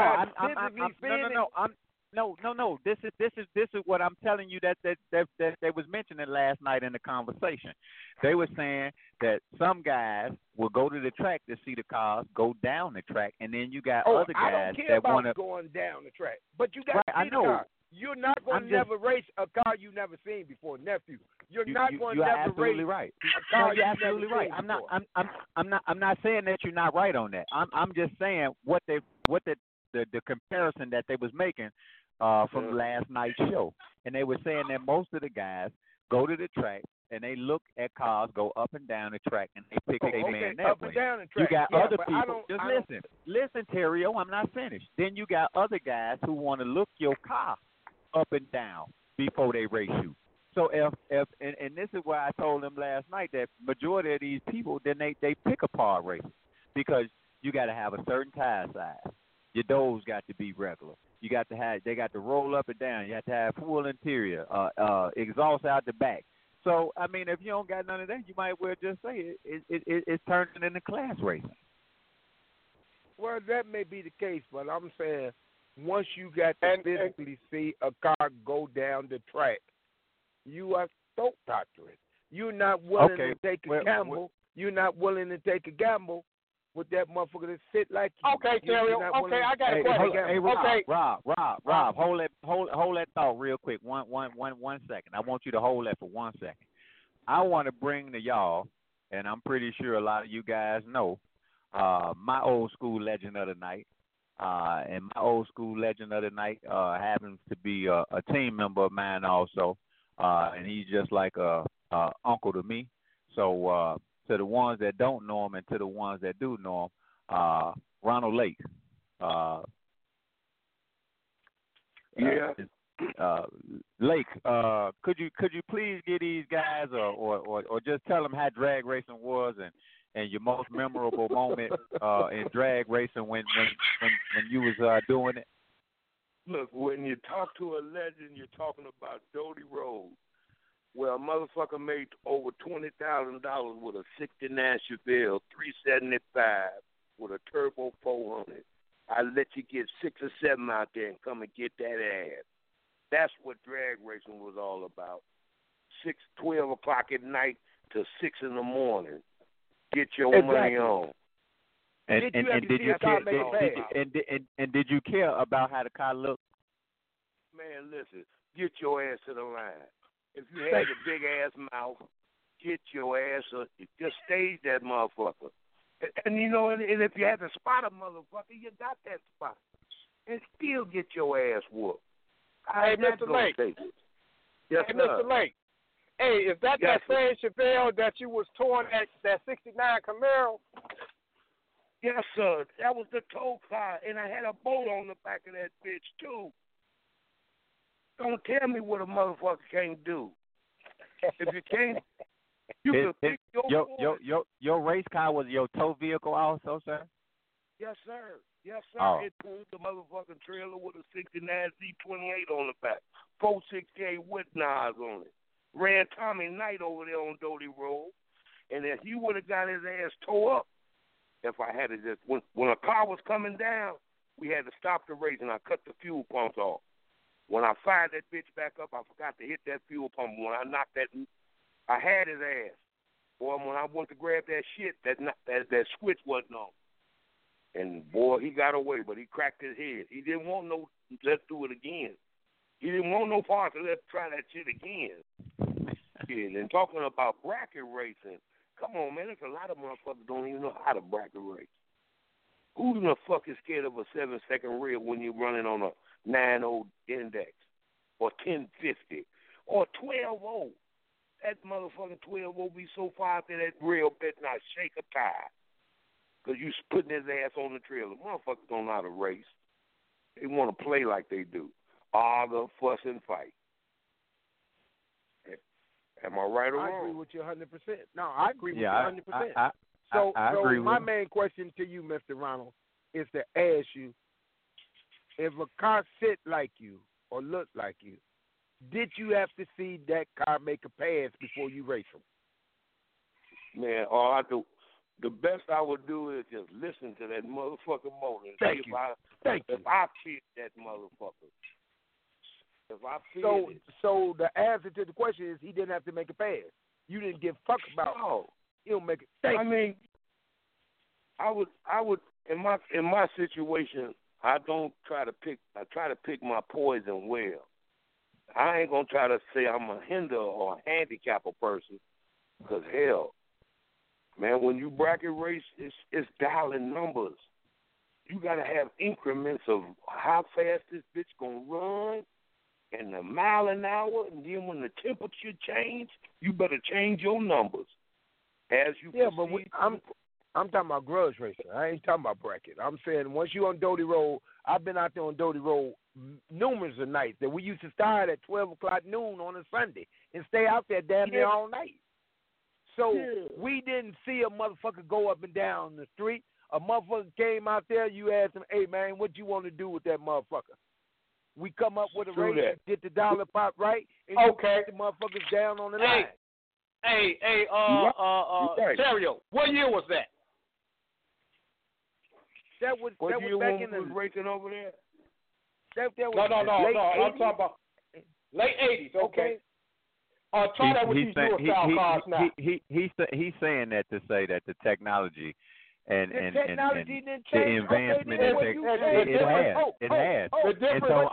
No. This is what I'm telling you that they was mentioning last night in the conversation. They were saying that some guys will go to the track to see the cars go down the track, and then you got other guys that want to going down the track. But you got to see the car. You're not going to never race a car you never seen before, nephew. You're not going to never race right. a car you're absolutely right. I'm not saying that you're not right on that. I'm just saying what the comparison that they was making from last night's show. And they were saying that most of the guys go to the track and they look at cars go up and down the track and they pick their man that up way. And down the you track. got other people. Listen, Terrio, I'm not finished. Then you got other guys who want to look your car up and down before they race you. So if this is why I told them last night that majority of these people then they pick apart races because you got to have a certain tire size. Your doors got to be regular. They got to roll up and down. You have to have full interior, exhaust out the back. So I mean, if you don't got none of that, you might well just say it's turning into class racing. Well, that may be the case, but I'm saying once you got to physically see a car go down the track, you are throat doctrine. You're not willing to take a gamble. You're not willing to take a gamble with that motherfucker that sit like you. Okay, Terrio. Okay, I got a question. Rob, hold that thought real quick. One second. I want you to hold that for 1 second. I want to bring to y'all, and I'm pretty sure a lot of you guys know, my old school legend of the night. And my old school legend of the night happens to be a team member of mine also. And he's just like a uncle to me. So to the ones that don't know him and to the ones that do know him, Ronald Lake. Lake, could you please get these guys or just tell them how drag racing was and your most memorable moment in drag racing when you was doing it? Look, when you talk to a legend, you're talking about Dodie Rhodes. Well, a motherfucker made over $20,000 with a 69 Chevelle 375 with a turbo 400. I let you get 6 or 7 out there and come and get that ass. That's what drag racing was all about. 12 o'clock at night to 6 in the morning. Get your money on. And did you care about how the car looked? Man, listen, get your ass to the line. If you had a big ass mouth, get your ass up. Just stage that motherfucker. And you know, and if you had to spot a motherfucker, you got that spot. and still get your ass whooped. Hey, Mr. Lake. Yes, hey, sir. Mr. Lake. Hey, is that yes, that same Chevelle that you was towing that 69 Camaro? Yes, sir. That was the tow car, and I had a boat on the back of that bitch, too. Don't tell me what a motherfucker can't do. If you can't, you can pick your race car was your tow vehicle also, sir? Yes, sir. Yes, sir. Oh. It pulled the motherfucking trailer with a 69 Z28 on the back. 468 with knives on it. Ran Tommy Knight over there on Doty Road. And if he would have got his ass towed up, if I had to just, when a car was coming down, we had to stop the race and I cut the fuel pumps off. When I fired that bitch back up, I forgot to hit that fuel pump. When I knocked that, I had his ass. Boy, when I went to grab that shit, that switch wasn't on. And, boy, he got away, but he cracked his head. He didn't want no, let's do it again. He didn't want no part of let's try that shit again. And talking about bracket racing, come on, man, there's a lot of motherfuckers don't even know how to bracket race. Who in the fuck is scared of a 7-second reel when you're running on a 9.0 index or 1050 or 12.0? That motherfucking 12.0 be so far out there that reel bet not shake a tire. Because you putting his ass on the trailer. Motherfuckers don't know how to race. They want to play like they do. Argue, fuss, and fight. Am I right or wrong? I agree with you 100%. No, I agree with you 100%. So my main question to you, Mr. Ronald, is to ask you, if a car sit like you or look like you, did you have to see that car make a pass before you race them? Man, all I do, the best I would do is just listen to that motherfucking motor and Thank see you. if I fit that motherfucker. If I feel so the answer to the question is he didn't have to make a pass. You didn't give a fuck about. No. He'll make it. I mean, I would in my situation, I try to pick my poison well. I ain't gonna try to say I'm a hinder or a handicap a person, because hell, man, when you bracket race, it's dialing numbers. You gotta have increments of how fast this bitch gonna run, and the mile an hour, and then when the temperature change, you better change your numbers as you. Yeah, but I'm talking about grudge racing. I ain't talking about bracket. I'm saying once you on Doty Road, I've been out there on Doty Road numerous of nights that we used to start at 12 o'clock noon on a Sunday and stay out there damn near all night. So we didn't see a motherfucker go up and down the street. A motherfucker came out there, you asked him, hey, man, what you want to do with that motherfucker? We come up with a race and get the dollar pop right, and you get the motherfuckers down on the line. Hey, Terrio, what year was that? That was back in the racing over there. That was no. late 80s? I'm talking about late 80s. Okay. Try that with these newer style cars now. He's saying that to say that the technology and didn't change. the advancement in technology, it has. And so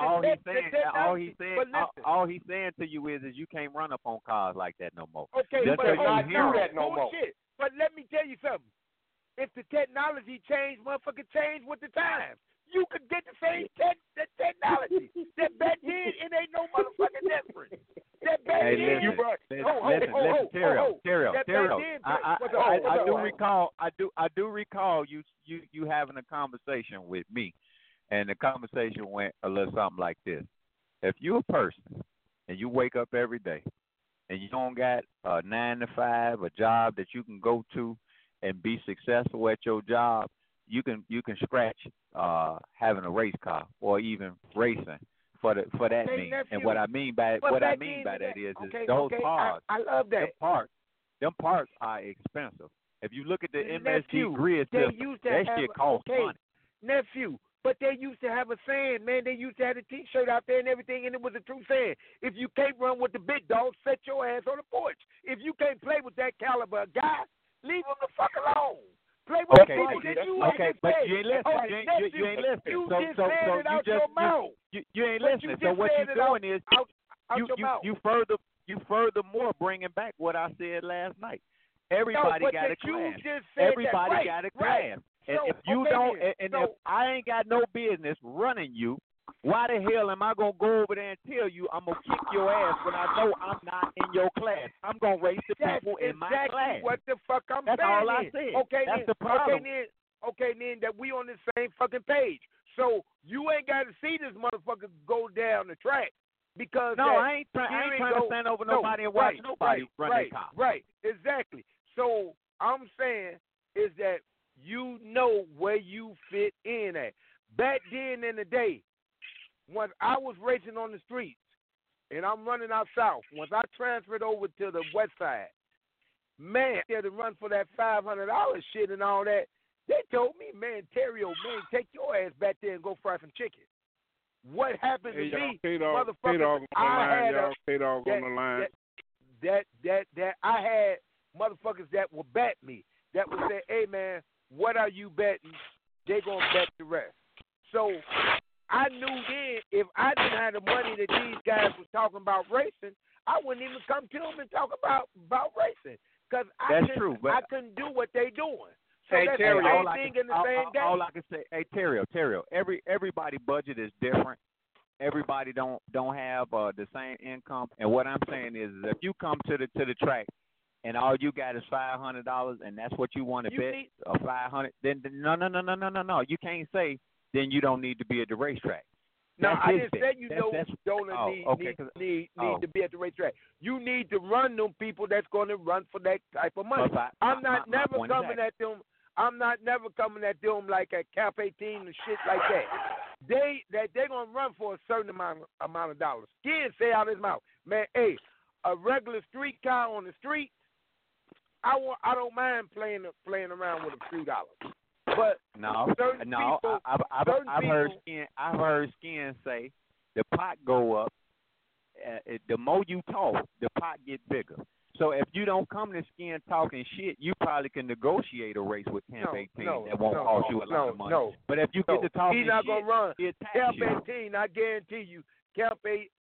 all he's saying to you is you can't run up on cars like that no more. Okay, just but not do that no more. But let me tell you something. If the technology changed, motherfucker, change with the time. You could get the same technology. That back then, it ain't no motherfucking difference. That back then, listen, Terrio. I do recall you having a conversation with me, and the conversation went a little something like this: if you're a person and you wake up every day and you don't got a 9 to 5, a job that you can go to and be successful at your job, you can scratch having a race car or even racing for that means. And what I mean by that is those parts. I love that. Them parts are expensive. If you look at the MSG grid system, that shit costs money. Nephew, but they used to have a saying, man. They used to have a T-shirt out there and everything, and it was a true saying. If you can't run with the big dogs, set your ass on the porch. If you can't play with that caliber guy, leave him the fuck alone. Play with the people that you but you ain't listening. You ain't listening. You just said it out your mouth. You ain't listening. So what you're doing is you furthermore bringing back what I said last night. Everybody got a class. Everybody got a class. And if you don't, and if I ain't got no business running you, why the hell am I gonna go over there and tell you I'm gonna kick your ass when I know I'm not in your class? I'm gonna race the people in my class. What the fuck I'm That's saying? All I said. Okay, that's then, the problem. Okay, then that we on the same fucking page. So you ain't got to see this motherfucker go down the track because I ain't trying to stand over nobody and watch nobody run their car. Right, exactly. So I'm saying is that you know where you fit in at. Back then in the day, when I was racing on the streets and I'm running out south, once I transferred over to the west side, man, they had to run for that $500 shit and all that. They told me, man, Terrio, man, take your ass back there and go fry some chicken. What happened to me, motherfuckers? I had that I had motherfuckers that would bet me, that would say, hey, man, what are you betting? They gonna bet the rest. So I knew then if I didn't have the money that these guys was talking about racing, I wouldn't even come to them and talk about racing because I couldn't do what they doing. So that's the same thing in the same game. All I can say, hey Terrio, everybody budget is different. Everybody don't have the same income. And what I'm saying is if you come to the track and all you got is $500 and that's what you want to bet, or $500, then no. You can't say then you don't need to be at the racetrack. No, I didn't say you don't need to be at the racetrack. You need to run them people that's going to run for that type of money. I'm not never coming at them like at Cap 18 and shit like that. They're going to run for a certain amount of dollars. Skin say out his mouth, man, hey, a regular street car on the street, I don't mind playing around with a $3. But I've heard Skin say the pot go up. The more you talk, the pot get bigger. So if you don't come to Skin talking shit, you probably can negotiate a race with Camp 18 that won't cost you a lot of money. But if you get to talking he's not shit, gonna run. Camp you. 18, I guarantee you, Camp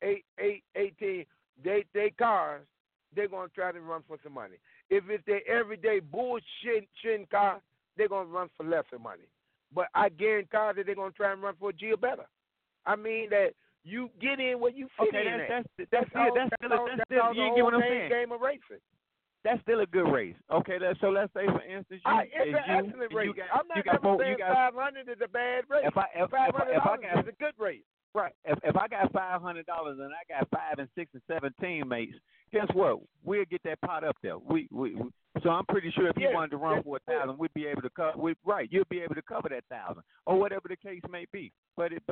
18, they cars, they're gonna try to run for some money. If it's their everyday bullshit car, they're going to run for lesser money. But I guarantee that they're going to try and run for a G or better. I mean that you get in where you fit in at. That's still, you ain't get what I'm saying. Game of racing. That's still a good race. Okay, so let's say, for instance, it's an excellent race. I'm not saying 500 is a bad race. $500 is a good race. Right. If I got $500 and I got 5 and 6 and 7 teammates, guess what? We'll get that pot up there. So I'm pretty sure if you wanted to run for 1,000, we'd be able to cover. You'll be able to cover that 1,000 or whatever the case may be. But it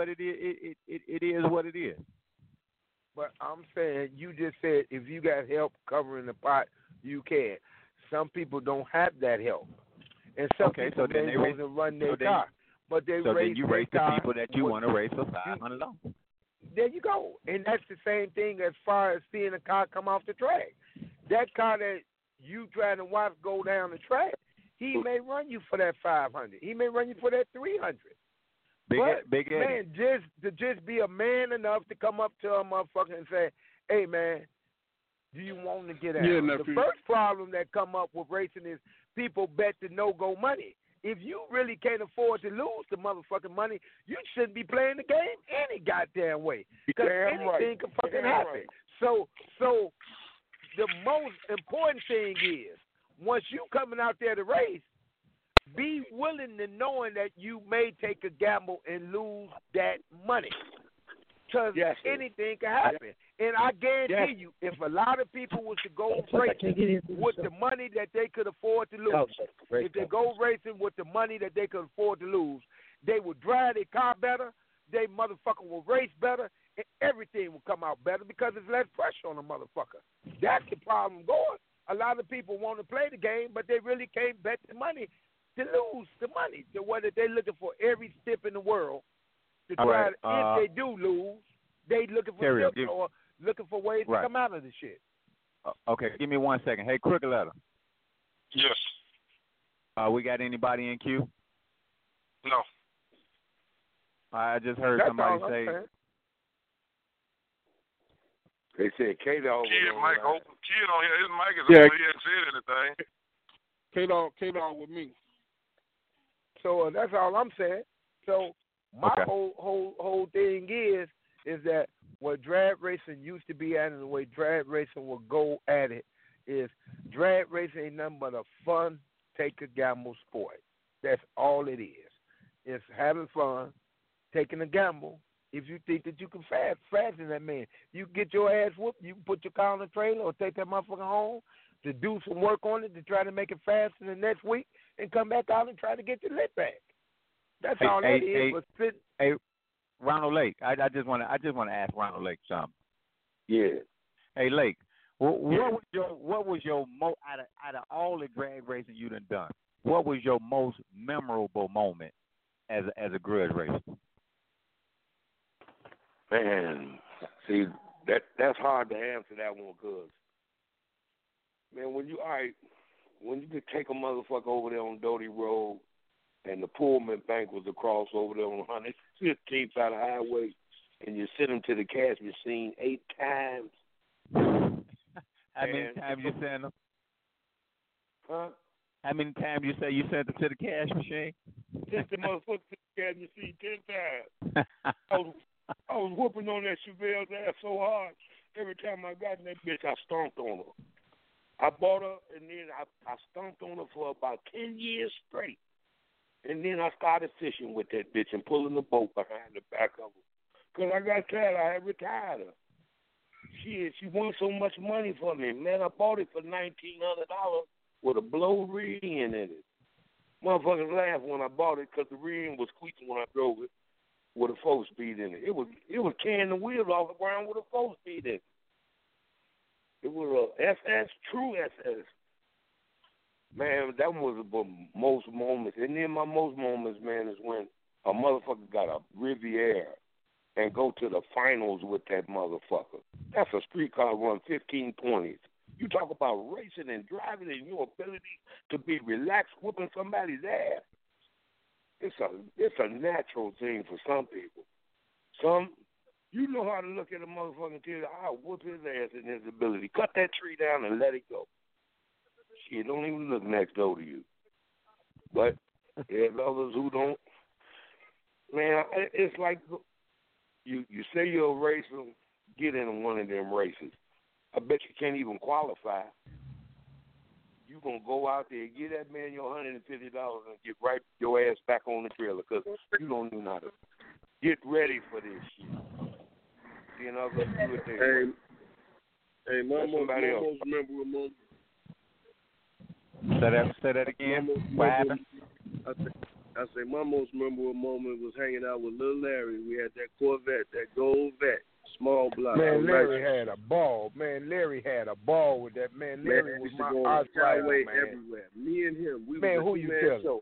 is what it is. But I'm saying you just said if you got help covering the pot, you can. Some people don't have that help, and some people they want to run their car. But they then you race the people that you want to race for $500. There you go. And that's the same thing as far as seeing a car come off the track. That car that you trying to watch go down the track, he may run you for that $500. He may run you for that $300. Big man, just be a man enough to come up to a motherfucker and say, hey, man, do you want to get out? The first problem that come up with racing is people bet the no-go money. If you really can't afford to lose the motherfucking money, you shouldn't be playing the game any goddamn way. Because anything can fucking happen. So the most important thing is, once you coming out there to race, be willing to knowing that you may take a gamble and lose that money. Because anything can happen. And I guarantee you, if a lot of people was to go racing with the money that they could afford to lose, if they go racing with the money that they could afford to lose, they would drive their car better, they motherfucker will race better, and everything will come out better because there's less pressure on the motherfucker. That's the problem going. A lot of people want to play the game, but they really can't bet the money to lose the money. To whether they're looking for every step in the world to try. If they do lose, they looking for tips or looking for ways to come out of the shit. Okay, give me 1 second. Hey, Crooked Letter. Yes. We got anybody in queue? No. I just heard somebody say. They said K-Dog. Kid Mike on here. His mic is on. He hasn't said anything. K-Dog with me. So that's all I'm saying. So my whole thing is that what drag racing used to be at and the way drag racing will go at it is drag racing ain't nothing but a fun, take a gamble sport. That's all it is. It's having fun, taking a gamble. If you think that you can fasten that man, you get your ass whooped, you can put your car on the trailer or take that motherfucker home to do some work on it to try to make it faster the next week and come back out and try to get your lit back. That's all that is. Hey, Ronald Lake, I just want to ask Ronald Lake something. Yeah. Hey Lake, what was your out of all the drag racing you done? What was your most memorable moment as a grudge racer? Man, see that's hard to answer that one, cause man, when you could take a motherfucker over there on Doty Road, and the Pullman Bank was across over there on 115th out of highway, and you sent him to the cash machine 8 times. How many times you sent him? Huh? How many times you say you sent him to the cash machine? Sent the motherfucker to the cash machine 10 times. I was whooping on that Chevelle's ass so hard. Every time I got in that bitch, I stomped on her. I bought her, and then I stomped on her for about 10 years straight. And then I started fishing with that bitch and pulling the boat behind the back of her. Because I got tired. I had retired her. She won so much money for me. Man, I bought it for $1,900 with a blow ring in it. Motherfuckers laughed when I bought it because the ring was squeaking when I drove it with a 4-speed in it. It was carrying the wheels off the ground with a 4-speed in it. It was a SS, true SS. Man, that was the most moments. And then my most moments, man, is when a motherfucker got a Riviera and go to the finals with that motherfucker. That's a streetcar run 1520s. You talk about racing and driving and your ability to be relaxed whooping somebody's ass. It's a natural thing for some people. Some, you know how to look at a motherfucker and tell you, I'll whoop his ass in his ability. Cut that tree down and let it go. Shit, don't even look next door to you. But there's others who don't. Man, it's like you say you're a racer, get in one of them races. I bet you can't even qualify. You going to go out there, give that man your $150 and get right your ass back on the trailer because you don't know how to get ready for this shit. You know, let's do it there. Hey, my most memorable moment. Say that again. What happened? I say my most memorable moment was hanging out with Lil Larry. We had that Corvette, that gold vet, small block. Man, Larry had a ball. Man, Larry had a ball with that. Man, Larry was my highway everywhere. Me and him. We man, who you telling?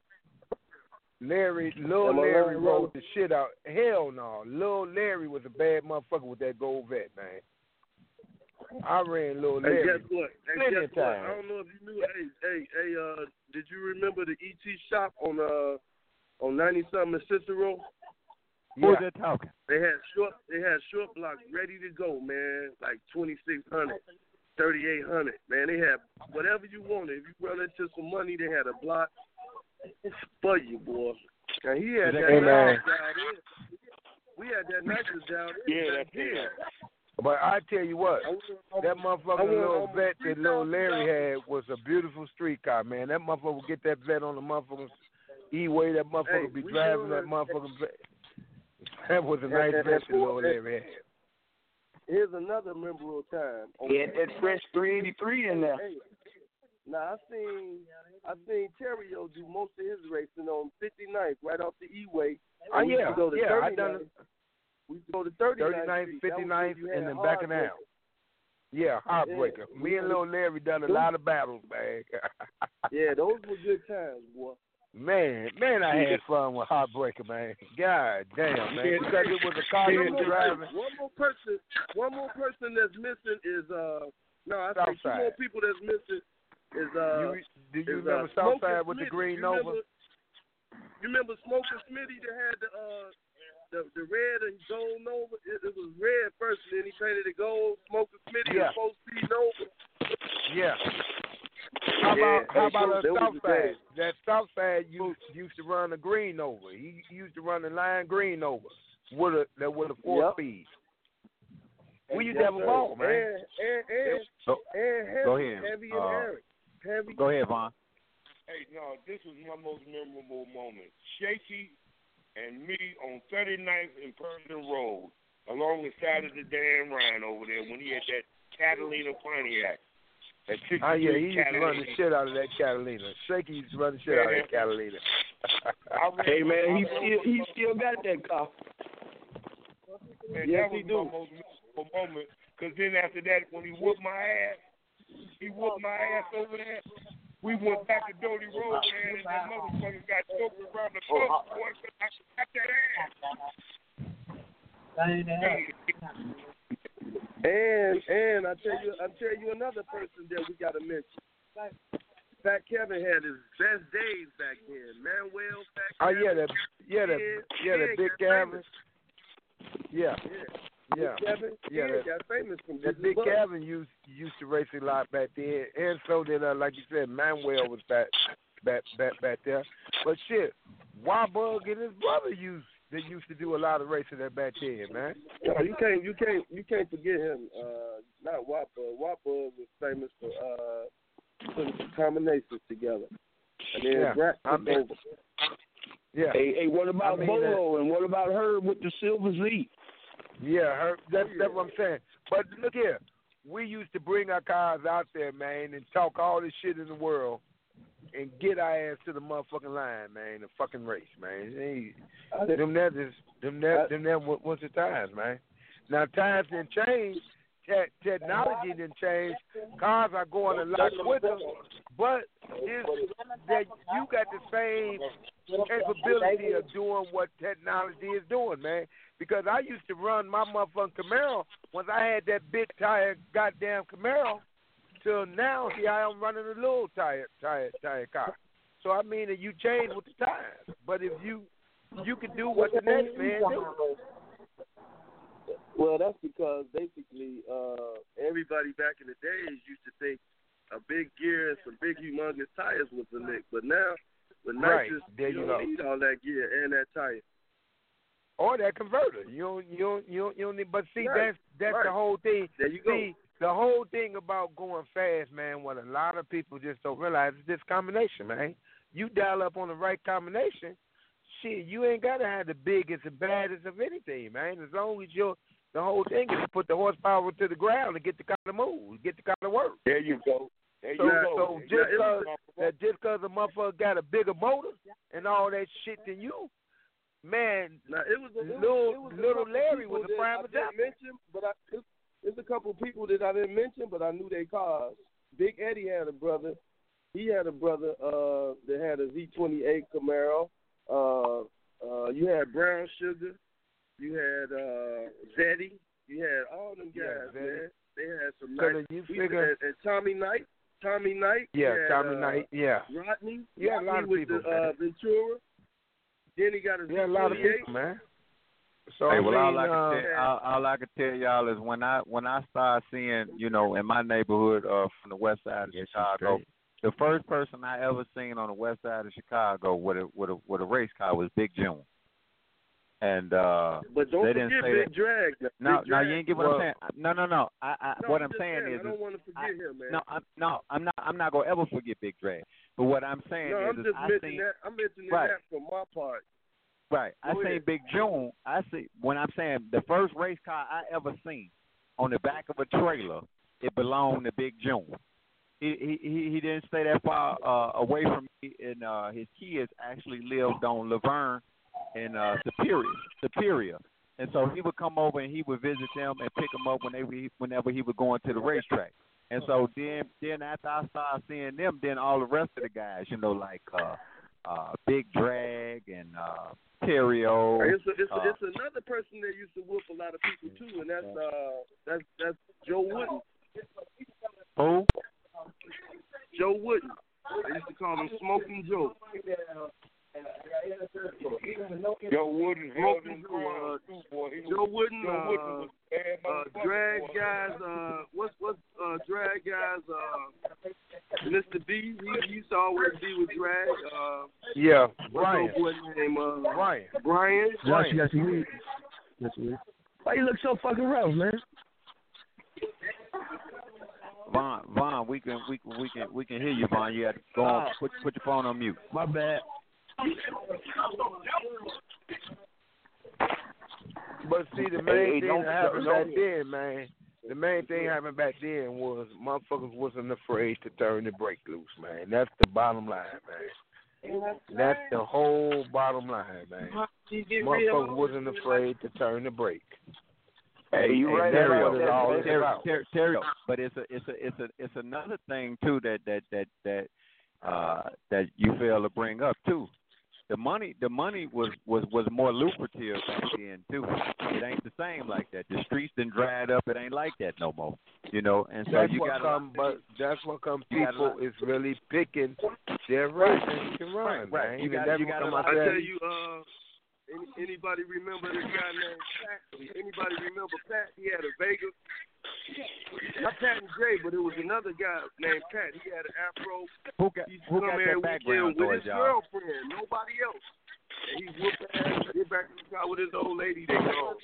Lil Larry rode the shit out. Hell no. Lil Larry was a bad motherfucker with that gold vet, man. I ran Lil Larry. Hey, guess what? I don't know if you knew. Hey, did you remember the ET shop on 90-something Cicero? Who's that talking? They had short blocks ready to go, man. Like 2600, 3800. Man, they had whatever you wanted. If you run into some money, they had a block for you, boy. Now he had that nice down there. We had that nice down there. Yeah. But I tell you what, that motherfucking little vet that Lil Larry had was a beautiful street car, man. That motherfucker would get that vet on the motherfucking E-way. That motherfucker would be driving that motherfucking vet. That was a nice vet that Lil Larry had. Here's another memorable time. He had that fresh 383 in there. Hey, now I seen Terrio do most of his racing on 59th, right off the E-way. Oh yeah, I done it. We go to 39th, 59th, and then backing out. Yeah, Heartbreaker. Yeah. Me and Lil Larry done a lot of battles, man. Yeah, those were good times, boy. Man, I had fun with Heartbreaker, man. God damn, man. Because it was a car you was driving. One more person that's missing is two more people that's missing is do you remember Southside with the green Nova? You remember Smoker Smitty that had the red and gold Nova? It was red first, and then he painted it gold. Smoker Smitty and 4-speed Nova. Yeah. How about the south side? That south side used to run a green over. He used to run a line green over with a 4-speed. We used to have a ball, man. Go ahead. Heavy and Eric. Heavy. Go ahead, Vaughn. Hey, no, this was my most memorable moment. Shaky and me on 39th and Persian Road, along the side of the Dan Ryan over there when he had that Catalina Pontiac. He used to run the shit out of that Catalina. Shaky used to run the shit out of that Catalina. Hey, man, he still got that car. And yes, that was my most memorable moment. Because then after that, when he whooped my ass over there. We went back to Doty Road, man, and that motherfucker got choked around the throat. Boy, I got that ass. And I tell you another person that we gotta mention. Fat Kevin had his best days back then. Manuel, Fat Kevin. The Big Kevin. Yeah. Got famous from that Big Kevin used to race a lot back there, and so did like you said, Manuel was back there. But shit, Wabug and his brother used to do a lot of racing that back then, man. No, you can't forget him. Not Wabug. Wabug was famous for putting some combinations together, and then Brat took over. Yeah. Hey, what about Bolo and what about her with the Silver Z? Yeah, that's what I'm saying. But look here, we used to bring our cars out there, man, and talk all this shit in the world and get our ass to the motherfucking line, man, the fucking race, man. Them was the times, man. Now, times didn't change. Technology didn't change. Cars are going a lot quicker, but it's that you got the same capability of doing what technology is doing, man. Because I used to run my motherfucking Camaro once I had that big tire goddamn Camaro till now, see, I am running a little tire car. So, I mean, that you change with the times. But if you can do what the next man do. Well, that's because basically everybody back in the days used to think a big gear and some big humongous tires was the lick. But now, with nitrous, you don't need all that gear and that tire. Or that converter. You don't need. But see, that's the whole thing. There you go. The whole thing about going fast, man, what a lot of people just don't realize is this combination, man. You dial up on the right combination, shit, you ain't got to have the biggest and baddest of anything, man. As long as the whole thing is to put the horsepower to the ground and get the car to move, get the car to work. There you go. So just because a motherfucker got a bigger motor and all that shit than you, man, little Larry was a prime example. There's a couple of people that I didn't mention, but I knew their cars. Big Eddie had a brother. He had a brother that had a Z28 Camaro. You had Brown Sugar. You had Zeddy. You had all them guys, man. They had some nice. And Tommy Knight. Yeah, Tommy Knight. Yeah. Rodney. Yeah, a lot of people. Ventura. Then he got a Z28. Yeah, a lot of people, man. So hey, well, all I can tell y'all is when I start seeing, in my neighborhood from the west side of Chicago, the first person I ever seen on the west side of Chicago with a race car was Big June. And but don't they didn't forget say Big Drag. No, you ain't get what I'm saying. No. What I'm saying is, I don't want to forget him, man. I'm not gonna ever forget Big Drag. But what I'm saying I'm mentioning that from my part. Right. I seen Big June. When I'm saying the first race car I ever seen on the back of a trailer, it belonged to Big June. He didn't stay that far away from me, and his kids actually lived on Laverne in Superior. And so he would come over and he would visit them and pick them up whenever he would go into the racetrack. And so then after I started seeing them, then all the rest of the guys, like Big Drag and Terrio. It's another person that used to whoop a lot of people too, and that's Joe Wooden. Who? Joe Wooden. They used to call him Smoking Joe. Joe Wooden. Joe Wooden. Drag guys. What's drag guys? Mr. B, he used to always be with Drag. Yeah, Brian. What's name? Brian. Yes, you. Why you look so fucking rough, man? Vaughn, we can hear you, Vaughn. You have to go on, put your phone on mute. My bad. But see, the main thing that happened back then, man. The main thing happened back then was motherfuckers wasn't afraid to turn the brake loose, man. That's the bottom line, man. That's the whole bottom line, man. Motherfuckers wasn't afraid to turn the brake. Hey, you right there, what it's all about. Terrio, but it's another thing too that you fail to bring up too. The money was more lucrative back then too. It ain't the same like that. The streets done dried up. It ain't like that no more. You know, and so that's what come people is really picking their race and can run. Right. You got I tell you, anybody remember this guy named Pat? Anybody remember Pat? He had a Vegas. Not Pat and Jay, but it was another guy named Pat. He had an afro. Who got that background with noise, his y'all? girlfriend, nobody else. And he whooped ass, get back in the car with his old lady. They go.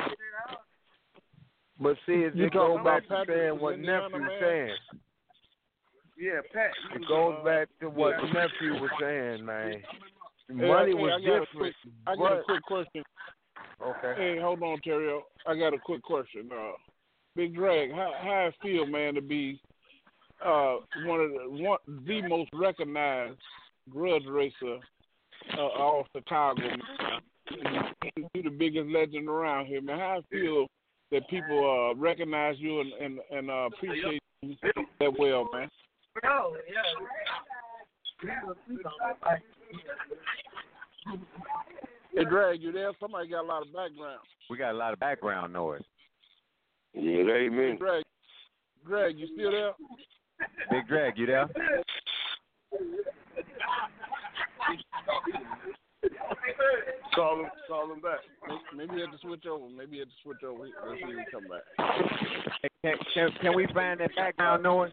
But see, it goes back to saying what nephew was saying. Yeah, Pat. It goes back to what nephew was saying, man. Money was different. I got a quick question. Okay. Hey, hold on, Terrio. I got a quick question. Big Drag, how it feel, man, to be the most recognized grudge racer off Chicago, man. You the biggest legend around here, man. How it feel that people recognize you and appreciate you that well, man? Oh, yeah. Hey, Drag, you there? Somebody got a lot of background. We got a lot of background noise. Yeah, amen. Hey, Drag, you still there? Big Drag, you there? Call him back. Maybe you have to switch over. Let's see him come back. Can we find that background noise?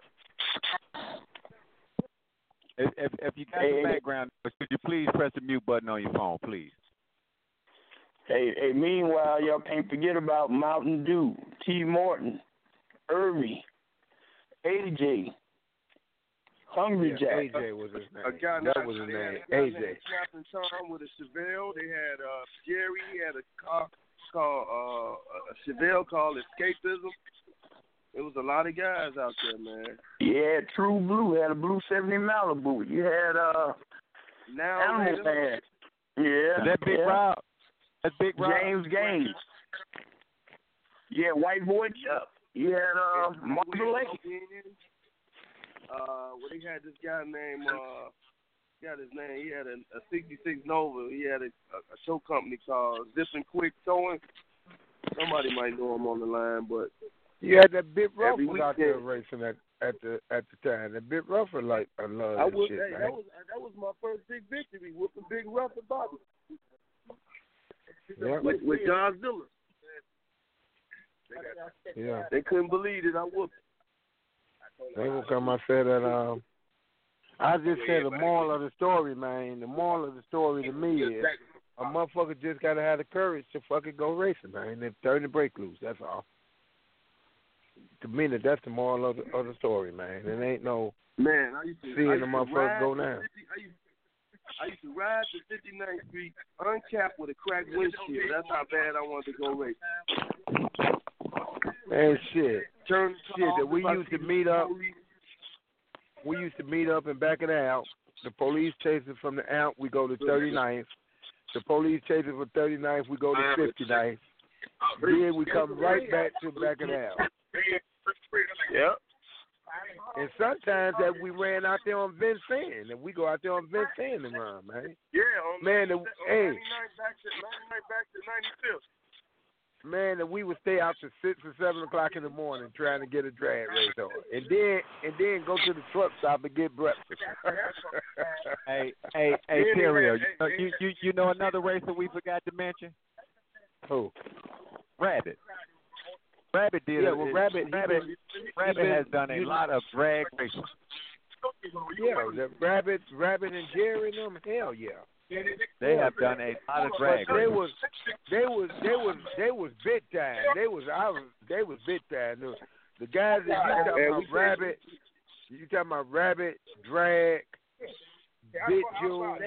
If you got the background noise, could you please press the mute button on your phone, please? Hey, meanwhile, y'all can't forget about Mountain Dew, T. Morton, Irving, AJ, Hungry Jack. AJ was his name. That was his name. AJ. Captain Tom with a Chevelle. They had Jerry. He had a car called a Chevelle called Escapism. There was a lot of guys out there, man. Yeah, True Blue had a Blue 70 Malibu. You had Animal Man. Yeah. Is that Big Rob? That's Big Rob. James Gaines. Yeah, White Boy Chuck. You had Martha Lake. They had this guy named got his name. He had a 66 Nova. He had a show company called Zip and Quick Towing. Somebody might know him on the line, but you had that Big Rough was out there racing at the time. That Big Rough was like I love that shit, man. That was my first big victory with the Big Rough and Bobby. Yeah. With John Dillon. Yeah. They couldn't believe it. I whooped. They will come. I said that. I just said the moral of the story, man. The moral of the story to me is a motherfucker just gotta have the courage to fucking go racing, man, and turn the brake loose. That's all. To me, that's the moral of the story, man. It ain't no man. I used to seeing the motherfuckers go down. I used to ride to 59th Street uncapped with a cracked windshield. That's how bad I wanted to go race. Man, shit. That we used to meet up. We used to meet up in back of the Alp. The police chase us from the Alp. We go to 39th. The police chase us from 39th. We go to 59th. Then we come right back to the back of the Alp. Yep. And sometimes that we ran out there on Vincennes, and we go out there on Vincennes and run, man. Yeah, man. 99 back to 95th. Man, that we would stay out to 6 or 7 o'clock in the morning trying to get a drag race on, and then go to the truck stop and get breakfast. Hey, Terrio, you know another racer we forgot to mention? Who? Rabbit. Rabbit did. Yeah, well, Rabbit has done a lot of drag racing. Yeah, the Rabbit and Jerry and them. Hell yeah. They have done a lot of drag. They was big time. They was big time. The guys that you talking about Rabbit, you talking about Rabbit, Drag, Big Joe.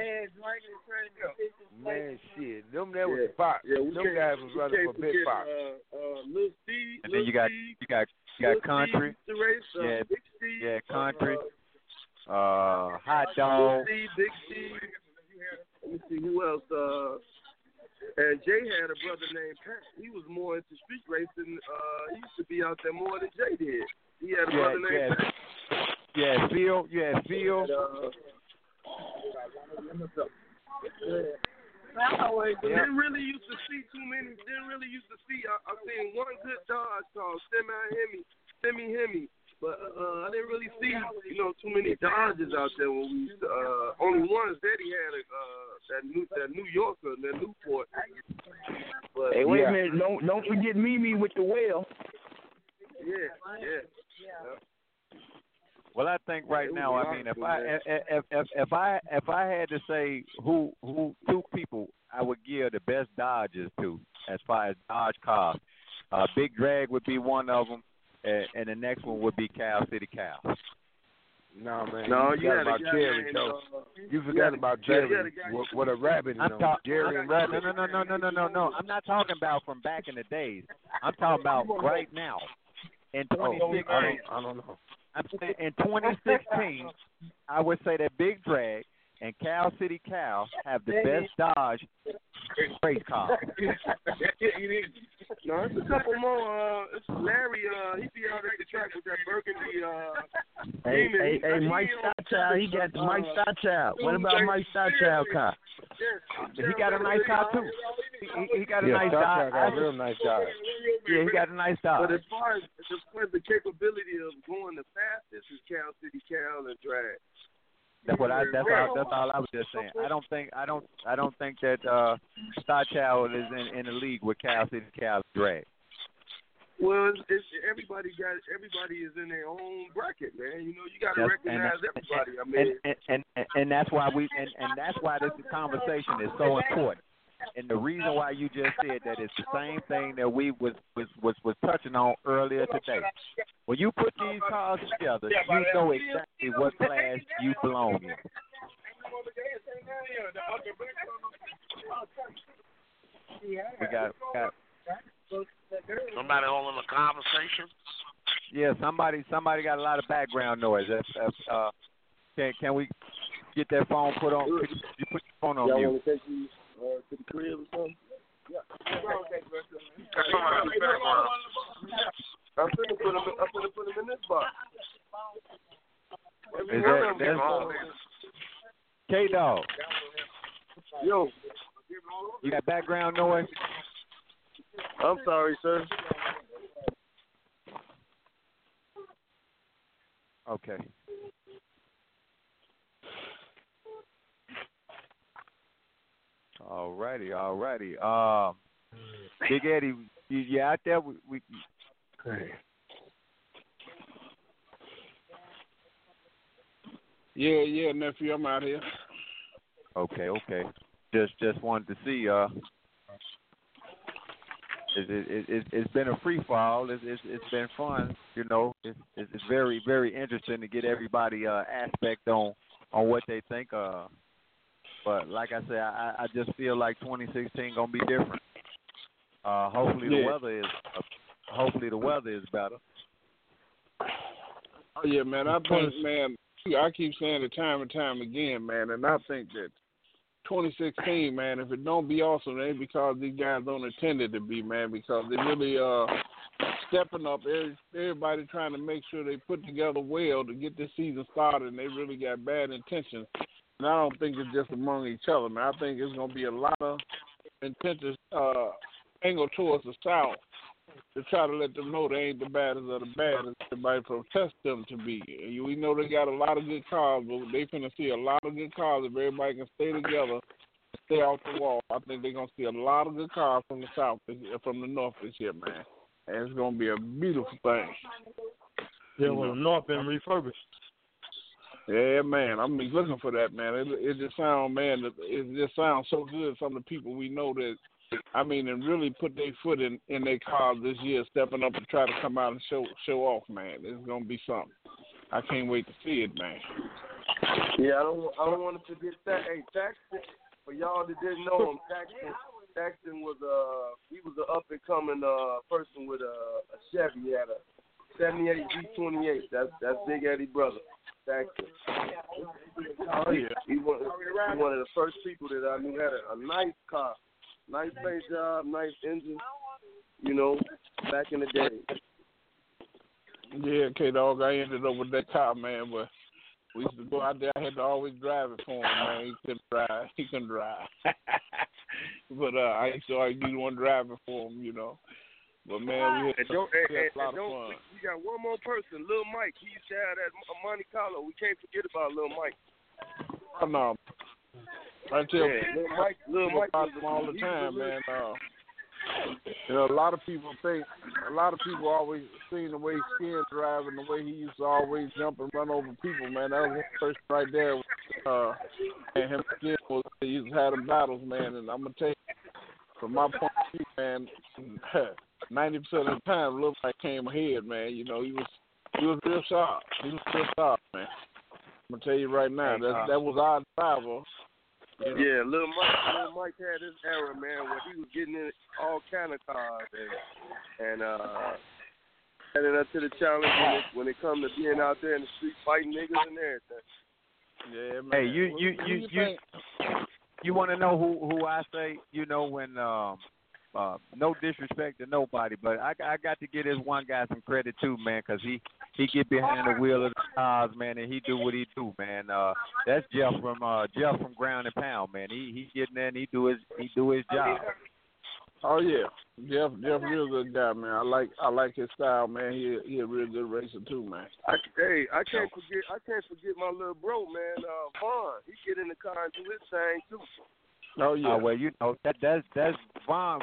Man, shit. Them that was pop. Them guys was running for Big Pop. Lil Steve. And then you got Country. Yeah, Country. Hot Dog. Big Steve. Let me see who else. And Jay had a brother named Pat. He was more into street racing. He used to be out there more than Jay did. He had a brother named Pat. Yeah, Phil. You had Phil. Didn't really used to see too many. I seen one good Dodge called Semi Hemi. But I didn't really see, too many Dodges out there when we used to. Only one is that he had that New Yorker, that Newport. But, hey, wait a minute! Don't forget Mimi with the whale. Yeah. Well, I think right now, I mean, if I had to say who two people I would give the best Dodges to as far as Dodge cars, Big Drag would be one of them. And the next one would be Cal City Cal. No, man. No, you forgot about Jerry, though. You forgot about Jerry with a rabbit in him. Jerry and Rabbit. No. I'm not talking about from back in the days. I'm talking about right now. In 2016. I don't know. I'm saying in 2016, I would say that Big Drag and Cal City Cal have the best Dodge race car. No, it's a couple more. It's Larry. He be out at the track with that Burgundy. Hey, Mike Starchild. He got the Mike Starchild. What about Mike Starchild car? He got a nice car too. He got a nice Dodge. Got a real nice Dodge. Yeah, he got a nice Dodge. But as far as the capability of going the fastest is Cal City Cal and Drag. That's all I was just saying. I don't think that Starchild is in the league with Cal City Cal Drag. Well, it's everybody is in their own bracket, man. You got to recognize everybody. I mean, and that's why that's why this conversation is so important. And the reason why you just said that is the same thing that we was touching on earlier today. When you put these cars together, you know exactly what class you belong in. We got somebody holding a conversation. Yeah, somebody got a lot of background noise. Can we get that phone put on? Could you put your phone on mute? To the crib or something? Yeah. I'm gonna put them in this box. K-Dog. Yo. You got background noise? I'm sorry, sir. Okay. Alrighty. Big Eddie, you out there? We Yeah, nephew, I'm out here. Okay. Just wanted to see. It's been a free fall. It's been fun. It's very, very interesting to get everybody aspect on what they think. But like I said, I just feel like 2016 gonna be different. Hopefully the weather is better. Oh yeah, man. I think, man, I keep saying it time and time again, man, and I think that 2016, man, if it don't be awesome, it ain't because these guys don't intend it to be, man, because they really stepping up. Everybody trying to make sure they put together well to get this season started, and they really got bad intentions. And I don't think it's just among each other, man. I think it's going to be a lot of intentions angle towards the South to try to let them know they ain't the baddest of the baddest. Everybody protest them to be. We know they got a lot of good cars, but they finna see a lot of good cars if everybody can stay together and stay off the wall. I think they're going to see a lot of good cars from the South, from the North this year, man. And it's going to be a beautiful thing. Yeah, well, the North been refurbished. Yeah, man. I'm looking for that, man. It just sounds, man. It just sounds so good. Some of the people we know that, I mean, and really put their foot in their cars this year, stepping up and try to come out and show off, man. It's gonna be something. I can't wait to see it, man. Yeah, I don't want to forget that. Hey, Thaxton, for y'all that didn't know him, Thaxton was he was an up and coming person with a Chevy. He had a 78 G28. That's Big Eddie brother. Thaxton. Oh yeah. He one of the first people that I knew had a nice car, nice paint job, nice engine. You know, back in the day. Yeah, K-Dog, I ended up with that car, man, but we used to go out there. I had to always drive it for him, man. He couldn't drive. But I used to always be the one driving for him, you know. But, man, we had a lot of fun. We got one more person, Lil Mike. He used to have that Monte Carlo. We can't forget about Lil Mike. Oh, no. I tell you, Lil Mike about him all the time, man. You know, a lot of people always seen the way Skin driving, the way he used to always jump and run over people, man. That was one person right there. And him and Skin they used to have them battles, man. And I'm gonna tell you, from my point of view, man, 90% of the time, Lil Mike came ahead, man. You know, he was real sharp. He was real sharp, man. I'm gonna tell you right now, that was our driver. You know? Yeah, Lil Mike had his era, man, where he was getting in all kind of cars and heading up to the challenge when it comes to being out there in the street fighting niggas and everything. Yeah, man. Hey, you want to know who I say? You know, when no disrespect to nobody, but I got to give this one guy some credit too, man, because he get behind the wheel of the cars, man, and he do what he do, man. That's Jeff from Ground and Pound, man. He getting there and he do his job. Oh yeah, Jeff, real good guy, man. I like his style, man. He a real good racer too, man. I can't forget my little bro, man. Vaughn. He get in the car and do his thing too. Oh yeah. Well, you know that's Vaughn.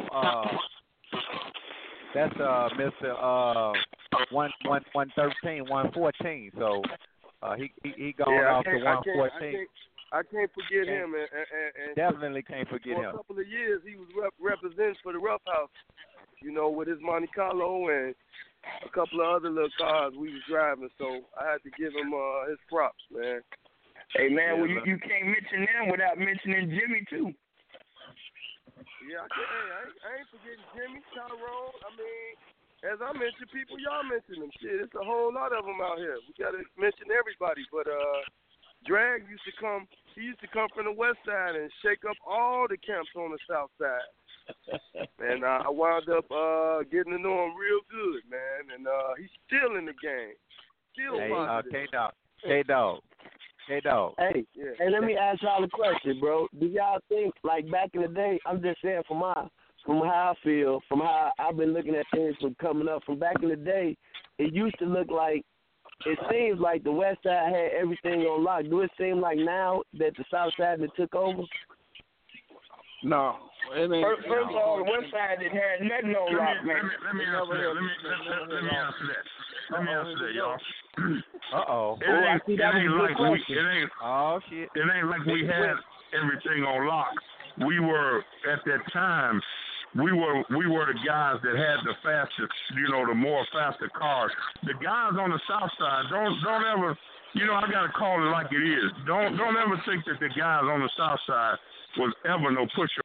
That's Mr. 113, 114. So he going off to 114. I can't forget him, and definitely can't forget him. For a couple of years, he was representing for the Rough House, you know, with his Monte Carlo and a couple of other little cars we was driving. So I had to give him his props, man. Hey, man, well, you can't mention them without mentioning Jimmy, too. Yeah, I ain't forgetting Jimmy, Tyrone. I mean, as I mentioned people, y'all mention them. Shit, it's a whole lot of them out here. We got to mention everybody. But Drag used to come. He used to come from the west side and shake up all the camps on the south side. And I wound up getting to know him real good, man. And he's still in the game. Still positive. K-Dog. Hey, let me ask y'all a question, bro. Do y'all think, like back in the day, I'm just saying from how I feel, from how I've been looking at things from coming up, from back in the day, it used to look like, it seems like the west side had everything on lock. Do it seem like now that the south side that took over? No. First of all, the west side didn't have nothing on lock, man. Let me answer that. Let me answer that, y'all. Uh-oh. It ain't like we had everything on lock. We were at that time. We were the guys that had the fastest, the more faster cars. The guys on the south side don't ever, I gotta call it like it is. Don't ever think that the guys on the south side was ever no pusher